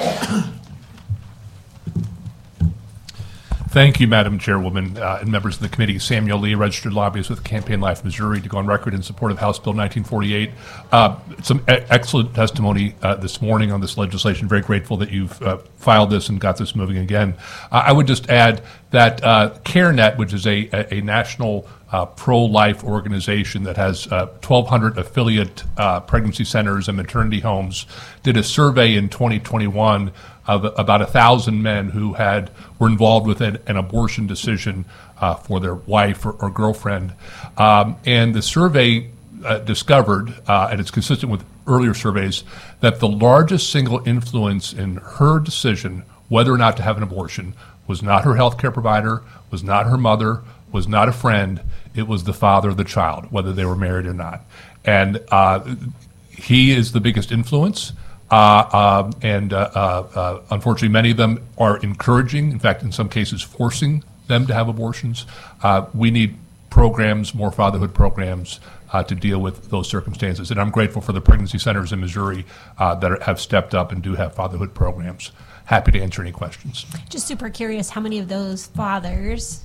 Thank you, Madam Chairwoman uh, and members of the committee. Samuel Lee, registered lobbyist with Campaign Life Missouri, to go on record in support of House Bill nineteen forty-eight. Uh, some e- excellent testimony uh, this morning on this legislation. Very grateful that you've uh, filed this and got this moving again. Uh, I would just add that uh, CareNet, which is a, a, a national uh, pro-life organization that has uh, twelve hundred affiliate uh, pregnancy centers and maternity homes, did a survey in twenty twenty-one of about a thousand men who had were involved with an, an abortion decision uh, for their wife or, or girlfriend, um, and the survey uh, discovered, uh, and it's consistent with earlier surveys, that the largest single influence in her decision whether or not to have an abortion was not her health care provider, was not her mother, was not a friend. It was the father of the child, whether they were married or not, and uh, he is the biggest influence. Uh, um, and uh, uh, uh, unfortunately, many of them are encouraging, in fact, in some cases, forcing them to have abortions. Uh, we need programs, more fatherhood programs, uh, to deal with those circumstances. And I'm grateful for the pregnancy centers in Missouri uh, that are, have stepped up and do have fatherhood programs. Happy to answer any questions.
Just super curious, how many of those fathers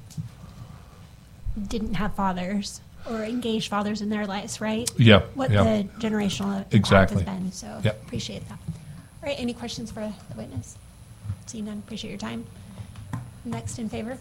didn't have fathers or engaged fathers in their lives, right?
Yeah.
What
yeah.
the generational impact
exactly.
has been. So
yep.
appreciate that. All right, any questions for the witness? Seeing none, appreciate your time. Next in favor.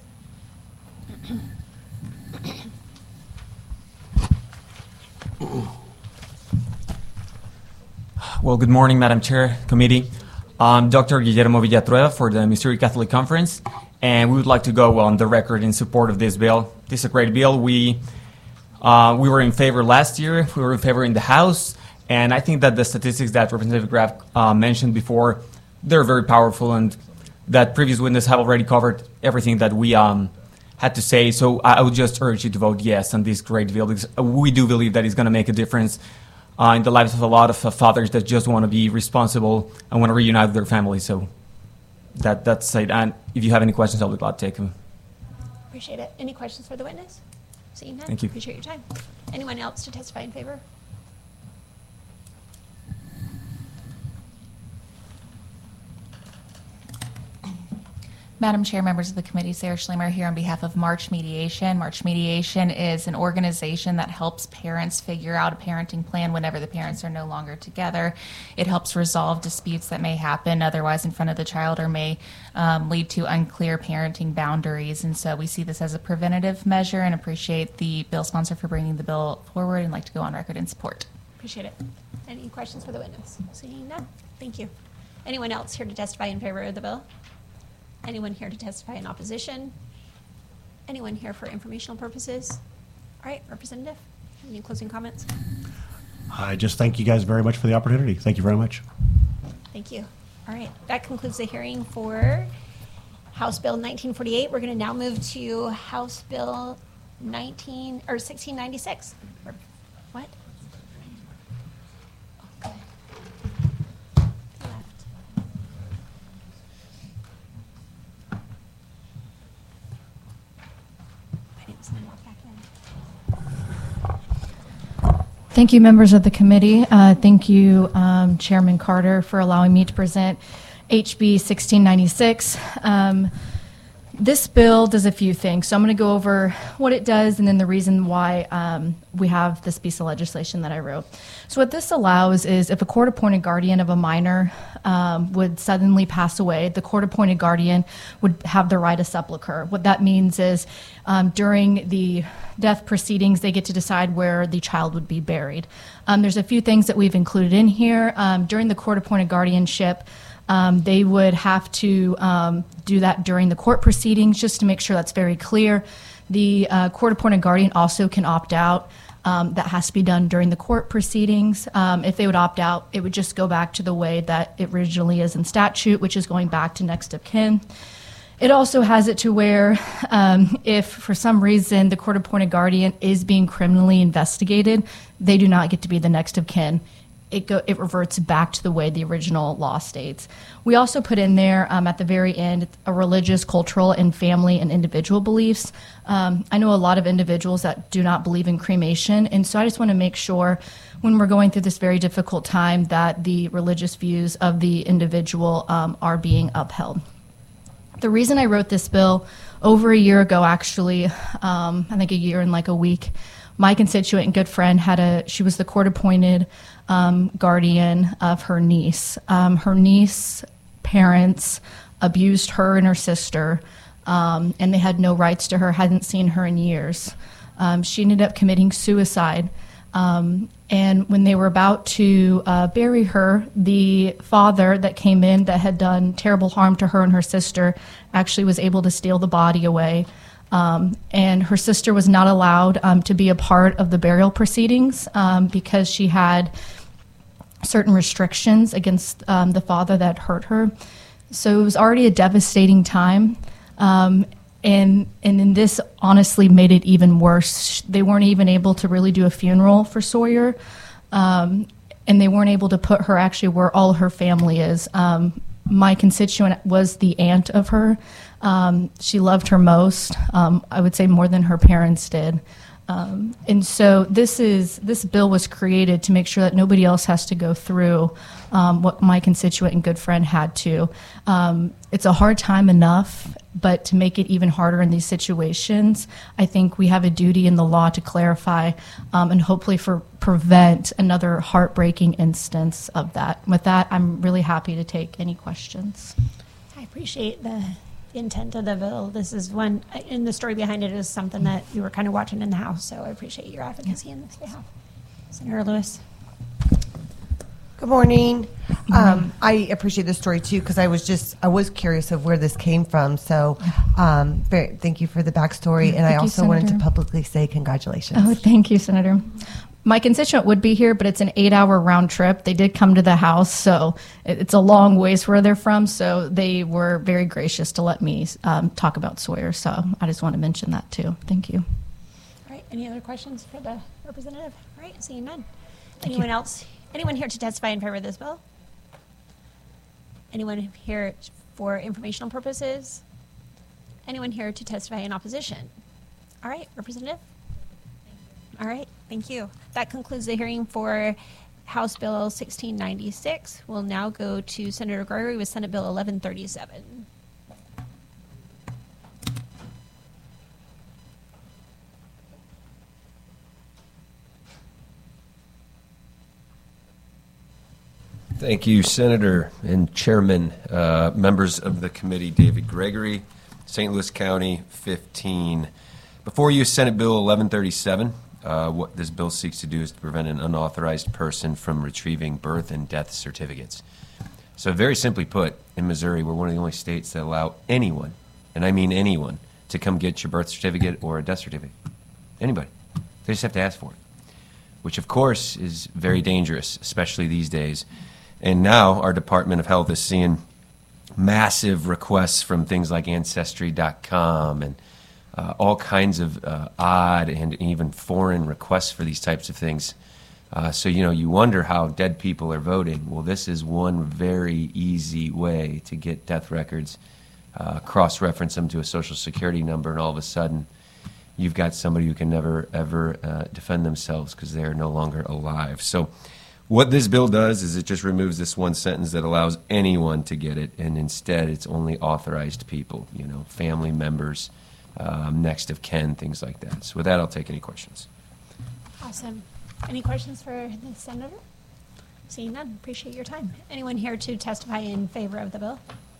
Well, good morning, Madam Chair, Committee. I'm Doctor Guillermo Villatrueva for the Missouri Catholic Conference, and we would like to go on the record in support of this bill. This is a great bill. We Uh, we were in favor last year. We were in favor in the House. And I think that the statistics that Representative Graff uh, mentioned before, they're very powerful, and that previous witnesses have already covered everything that we um, had to say. So I, I would just urge you to vote yes on this great bill, because we do believe that it's going to make a difference uh, in the lives of a lot of uh, fathers that just want to be responsible and want to reunite with their families. So that that's it. And if you have any questions, I'll be glad to take them.
Appreciate it. Any questions for the witness? Seeing none,
Thank you.
appreciate your time. Anyone else to testify in favor?
Madam Chair, members of the committee, Sarah Schlemmer here on behalf of March Mediation. March Mediation is an organization that helps parents figure out a parenting plan whenever the parents are no longer together. It helps resolve disputes that may happen otherwise in front of the child or may um, lead to unclear parenting boundaries. And so we see this as a preventative measure and appreciate the bill sponsor for bringing the bill forward and like to go on record in support.
Appreciate it. Any questions for the witness? Seeing none. Thank you. Anyone else here to testify in favor of the bill? Anyone here to testify in opposition? Anyone here for informational purposes? All right, Representative, any closing comments?
I just thank you guys very much for the opportunity. Thank you very much.
Thank you. All right, that concludes the hearing for House Bill nineteen forty-eight. We're going to now move to House Bill nineteen or sixteen ninety-six. What? Okay. Left. I didn't send it back in.
Thank you, members of the committee. Uh, thank you, um, Chairman Carter, for allowing me to present H B sixteen ninety-six. Um, this bill does a few things. So I'm going to go over what it does and then the reason why um, we have this piece of legislation that I wrote. So what this allows is if a court-appointed guardian of a minor um, would suddenly pass away, the court-appointed guardian would have the right of sepulcher. What that means is um, during the death proceedings, they get to decide where the child would be buried. Um, there's a few things that we've included in here. Um, during the court-appointed guardianship, Um, they would have to um, do that during the court proceedings, just to make sure that's very clear. The uh, court-appointed guardian also can opt out. Um, that has to be done during the court proceedings. Um, if they would opt out, it would just go back to the way that it originally is in statute, which is going back to next of kin. It also has it to where um, if for some reason the court-appointed guardian is being criminally investigated, they do not get to be the next of kin. It, go, it reverts back to the way the original law states. We also put in there um, at the very end a religious, cultural, and family and individual beliefs. Um, I know a lot of individuals that do not believe in cremation, and so I just want to make sure when we're going through this very difficult time that the religious views of the individual um, are being upheld. The reason I wrote this bill over a year ago, actually, um, I think a year and like a week, my constituent and good friend had a, she was the court-appointed um, guardian of her niece. Um, her niece parents abused her and her sister, um, and they had no rights to her, hadn't seen her in years. Um, she ended up committing suicide. Um, and when they were about to uh, bury her, the father that came in that had done terrible harm to her and her sister actually was able to steal the body away. Um, and her sister was not allowed um, to be a part of the burial proceedings um, because she had certain restrictions against um, the father that hurt her. So it was already a devastating time. Um, and and then this honestly made it even worse. They weren't even able to really do a funeral for Sawyer. Um, and they weren't able to put her actually where all her family is. Um, my constituent was the aunt of her. Um, she loved her most, um, I would say more than her parents did. Um, and so this is this bill was created to make sure that nobody else has to go through um, what my constituent and good friend had to. Um, it's a hard time enough, but to make it even harder in these situations, I think we have a duty in the law to clarify um, and hopefully for prevent another heartbreaking instance of that. With that, I'm really happy to take any questions.
I appreciate the intent of the bill. This is one, and the story behind it is something that you were kind of watching in the House, so I appreciate your advocacy in this behalf. Senator Lewis.
Good morning. Um, I appreciate this story too because I was just I was curious of where this came from. So, um, very, thank you for the backstory, and
Thank
I
you,
also wanted to
Senator.
publicly say congratulations.
Oh, thank you, Senator. My constituent would be here, but it's an eight-hour round trip. They did come to the House, so it- it's a long ways where they're from, so they were very gracious to let me um, talk about Sawyer, so I just want to mention that, too. Thank you.
All right, any other questions for the representative? All right, seeing none.
Thank
Anyone
you.
else? Anyone here to testify in favor of this bill? Anyone here for informational purposes? Anyone here to testify in opposition? All right, representative? All right, thank you. That concludes the hearing for House Bill sixteen ninety-six. We'll now go to Senator Gregory with Senate Bill eleven thirty-seven.
Thank you, Senator and Chairman, uh, members of the committee, David Gregory, Saint Louis County, fifteen. Before you, Senate Bill eleven thirty-seven. uh, what this bill seeks to do is to prevent an unauthorized person from retrieving birth and death certificates. So very simply put, in Missouri, we're one of the only states that allow anyone, and I mean anyone, to come get your birth certificate or a death certificate. Anybody. They just have to ask for it, which of course is very dangerous, especially these days. And now our Department of Health is seeing massive requests from things like Ancestry dot com and uh, all kinds of uh, odd and even foreign requests for these types of things. Uh, so, you know, you wonder how dead people are voting. Well, this is one very easy way to get death records, uh, cross-reference them to a Social Security number, and all of a sudden you've got somebody who can never, ever uh, defend themselves because they're no longer alive. So what this bill does is it just removes this one sentence that allows anyone to get it, and instead it's only authorized people, you know, family members, um, next of kin, things like that. So with that, I'll take any questions.
Awesome. Any questions for the senator? Seeing none, appreciate your time. Anyone here to testify in favor of the bill?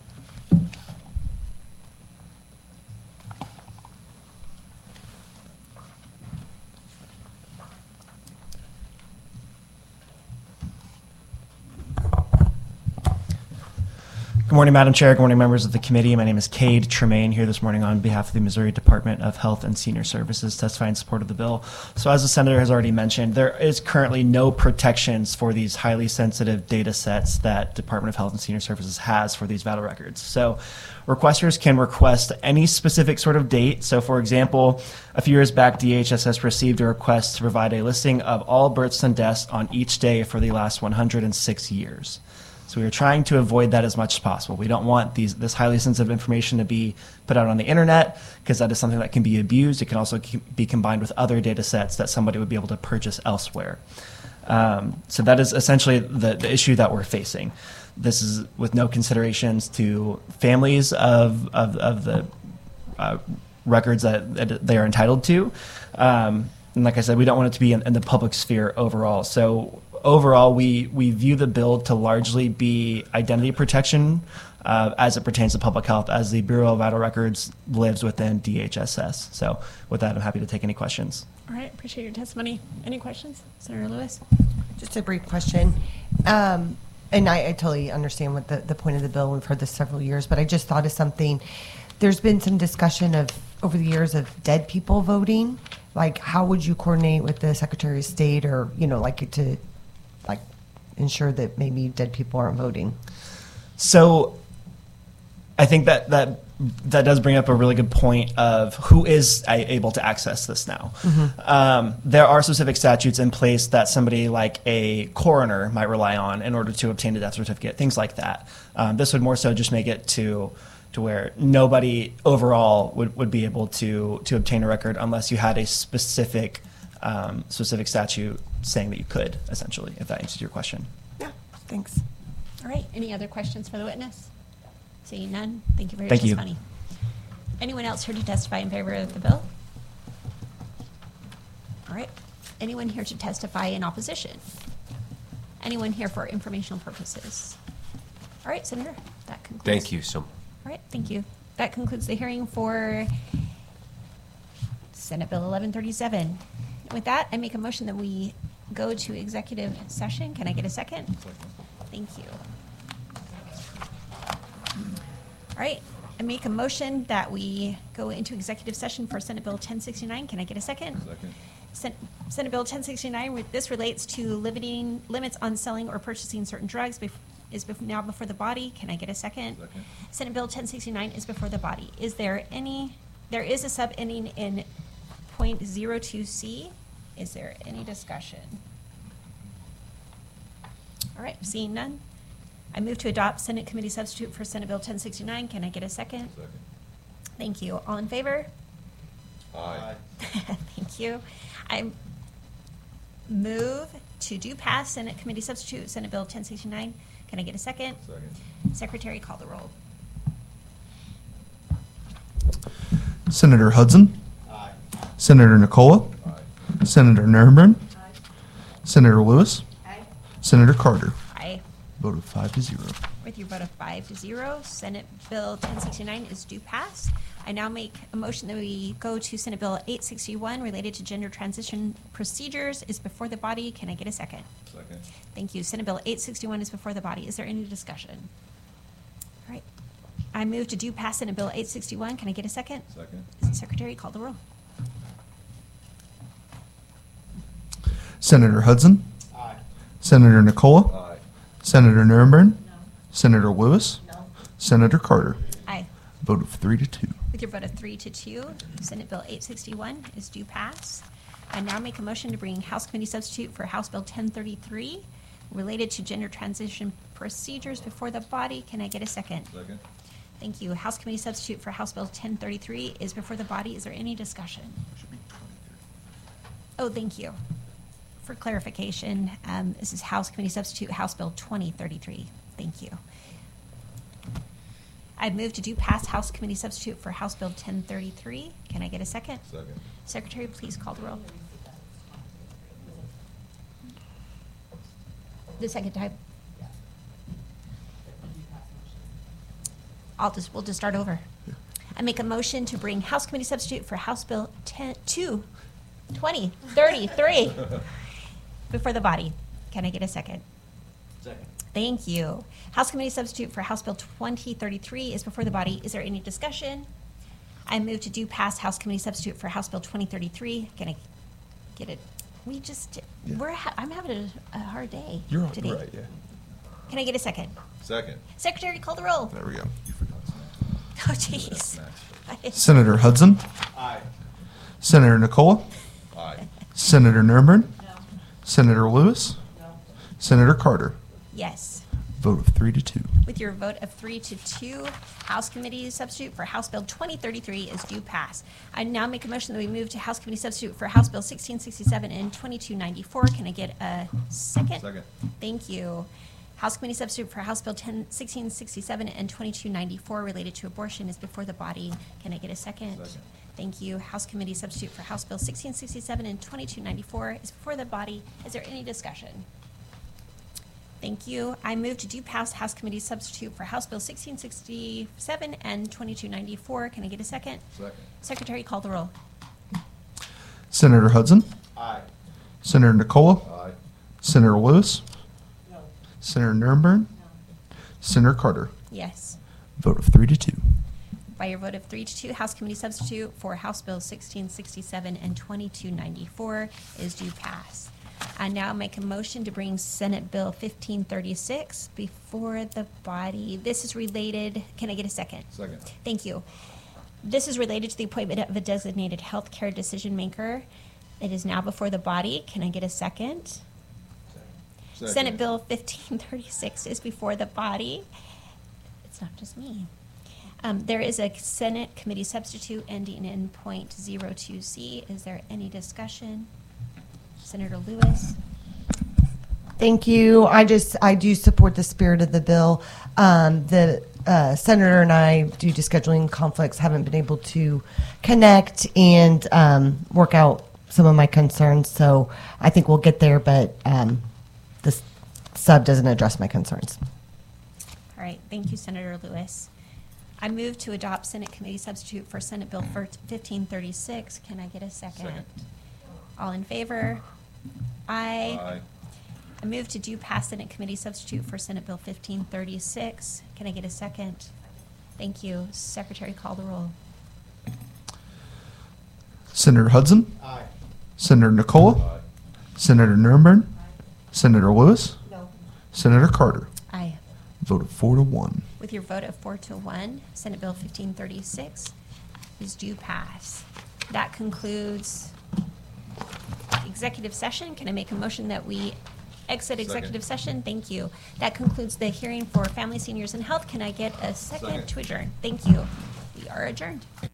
Good morning, Madam Chair. Good morning, members of the committee. My name is Cade Tremaine, here this morning on behalf of the Missouri Department of Health and Senior Services, testifying in support of the bill. So as the senator has already mentioned, there is currently no protections for these highly sensitive data sets that Department of Health and Senior Services has for these vital records. So requesters can request any specific sort of date. So for example, a few years back, D H S S received a request to provide a listing of all births and deaths on each day for the last one hundred six years. So we are trying to avoid that as much as possible. We don't want these, this highly sensitive information to be put out on the internet, because that is something that can be abused. It can also be combined with other data sets that somebody would be able to purchase elsewhere. Um, so that is essentially the, the issue that we're facing. This is with no considerations to families of, of, of the uh, records that, that they are entitled to. Um, and like I said, we don't want it to be in, in the public sphere overall. So overall, we, we view the bill to largely be identity protection uh, as it pertains to public health, as the Bureau of Vital Records lives within D H S S. So with that, I'm happy to take any questions.
All right, appreciate your testimony. Any questions? Senator Lewis?
Just a brief question. Um, and I, I totally understand what the, the point of the bill. We've heard this several years, but I just thought of something. There's been some discussion of over the years of dead people voting. Like, how would you coordinate with the Secretary of State, or, you know, like to like ensure that maybe dead people aren't voting?
So I think that that that does bring up a really good point of who is able to access this now. Mm-hmm. Um, there are specific statutes in place that somebody like a coroner might rely on in order to obtain a death certificate, things like that. Um, this would more so just make it to to where nobody overall would, would be able to to obtain a record unless you had a specific um, specific statute saying that you could, essentially, if that answers your question.
Yeah, thanks.
All right, any other questions for the witness? Seeing none, thank you for your
Thank you.
testimony. Anyone else here to testify in favor of the bill? All right, anyone here to testify in opposition? Anyone here for informational purposes? All right, Senator, that concludes.
Thank you so much.
All right, thank you. That concludes the hearing for Senate Bill eleven thirty-seven. With that, I make a motion that we go to executive session. Can I get a second? Second. Thank you. All right, I make a motion that we go into executive session for Senate Bill ten sixty-nine. Can I get a second? Second. Sen- Senate Bill ten sixty-nine, this relates to limiting limits on selling or purchasing certain drugs, bef- is bef- now before the body. Can I get a second? Second. Senate Bill ten sixty-nine is before the body. Is there any, there is a sub-ending in point zero two C. Is there any discussion? All right, seeing none. I move to adopt Senate Committee Substitute for Senate Bill ten sixty-nine. Can I get a second? Second. Thank you. All in favor?
Aye.
Thank you. I move to do pass Senate Committee Substitute Senate Bill ten sixty-nine. Can I get a second? Second. Secretary, call the roll.
Senator Hudson. Aye. Senator Nicola. Aye. Senator Nirenberg. Aye. Senator Lewis. Aye. Senator Carter.
Aye.
Vote of five to zero.
With your vote of five to zero, Senate Bill ten sixty-nine is due pass. I now make a motion that we go to Senate Bill eight sixty-one related to gender transition procedures is before the body. Can I get a second?
Second.
Thank you. Senate Bill eight sixty-one is before the body. Is there any discussion? All right. I move to do pass Senate Bill eight sixty-one. Can I get a second?
Second.
Secretary, call the roll.
Senator Hudson.
Aye.
Senator Nicola.
Aye.
Senator Nuremberg. Senator Lewis. Senator Carter.
Aye.
Vote of three to two.
With your vote of three to two, Senate Bill eight sixty-one is due pass. I now make a motion to bring House Committee Substitute for House Bill ten thirty-three related to gender transition procedures before the body. Can I get a second?
Second.
Thank you. House Committee Substitute for House Bill ten thirty-three is before the body. Is there any discussion? Oh, thank you. For clarification, um, this is House Committee Substitute House Bill twenty thirty-three. Thank you. I move to do pass House Committee Substitute for House Bill ten thirty-three. Can I get a second?
Second.
Secretary, please call the roll. The second time. I'll just, we'll just start over. I make a motion to bring House Committee Substitute for House Bill ten, two, twenty thirty-three before the body. Can I get a second?
Second.
Thank you. House Committee Substitute for House Bill twenty thirty-three is before the body. Is there any discussion? I move to do pass House Committee Substitute for House Bill twenty thirty-three. Can I get it? We just,
Yeah.
we're, ha- I'm having a, a hard day
You're
today.
right, yeah.
Can I get a second?
Second.
Secretary, call the roll.
There we go.
Oh, jeez.
Senator Hudson.
Aye.
Senator Nicola.
Aye.
Senator Nuremberg. Senator Lewis. Senator Carter.
Yes.
Vote of three to two.
With your vote of three to two, House Committee Substitute for House Bill twenty thirty-three is due pass. I now make a motion that we move to House Committee Substitute for House Bill sixteen sixty-seven and twenty-two ninety-four. Can I get a second?
Second.
Thank you. House Committee Substitute for House Bill ten, sixteen sixty-seven and twenty-two ninety-four related to abortion is before the body. Can I get a second?
Second.
Thank you. House Committee Substitute for House Bill sixteen sixty-seven and twenty-two ninety-four is before the body. Is there any discussion? Thank you. I move to do pass House Committee Substitute for House Bill sixteen sixty-seven and twenty-two ninety-four. Can I get a second?
Second.
Secretary, call the roll.
Senator Hudson.
Aye.
Senator Nicola.
Aye.
Senator Lewis. Senator Nuremberg. Senator Carter.
Yes.
Vote of three to two.
By your vote of three to two, House Committee Substitute for House Bill sixteen sixty-seven and twenty-two ninety-four is due pass. I now make a motion to bring Senate Bill fifteen thirty-six before the body. This is related, can I get a second?
Second.
Thank you. This is related to the appointment of a designated healthcare decision maker. It is now before the body. Can I get a second?
Second.
Senate Bill fifteen thirty-six is before the body. It's not just me. Um, there is a Senate committee substitute ending in point zero two C. Is there any discussion? Senator Lewis?
Thank you. I just, I do support the spirit of the bill. Um, the uh, senator and I, due to scheduling conflicts, haven't been able to connect and um, work out some of my concerns. So I think we'll get there, but um, this sub doesn't address my concerns.
All right, thank you, Senator Lewis. I move to adopt Senate committee substitute for Senate Bill fifteen thirty-six. Can I get a second?
Second.
All in favor? Aye.
Aye.
I move to do pass Senate committee substitute for Senate Bill fifteen thirty-six. Can I get a second? Thank you. Secretary, call the roll.
Senator Hudson.
Aye.
Senator Nicola.
Aye.
Senator Nuremberg. Senator Lewis.
No.
Senator Carter.
Aye.
Vote of four to one.
With your vote of four to one, Senate Bill fifteen thirty-six is due pass. That concludes executive session. Can I make a motion that we exit executive session? Thank you. That concludes the hearing for Family, Seniors, and Health. Can I get a second
Second.
to adjourn? Thank you. We are adjourned.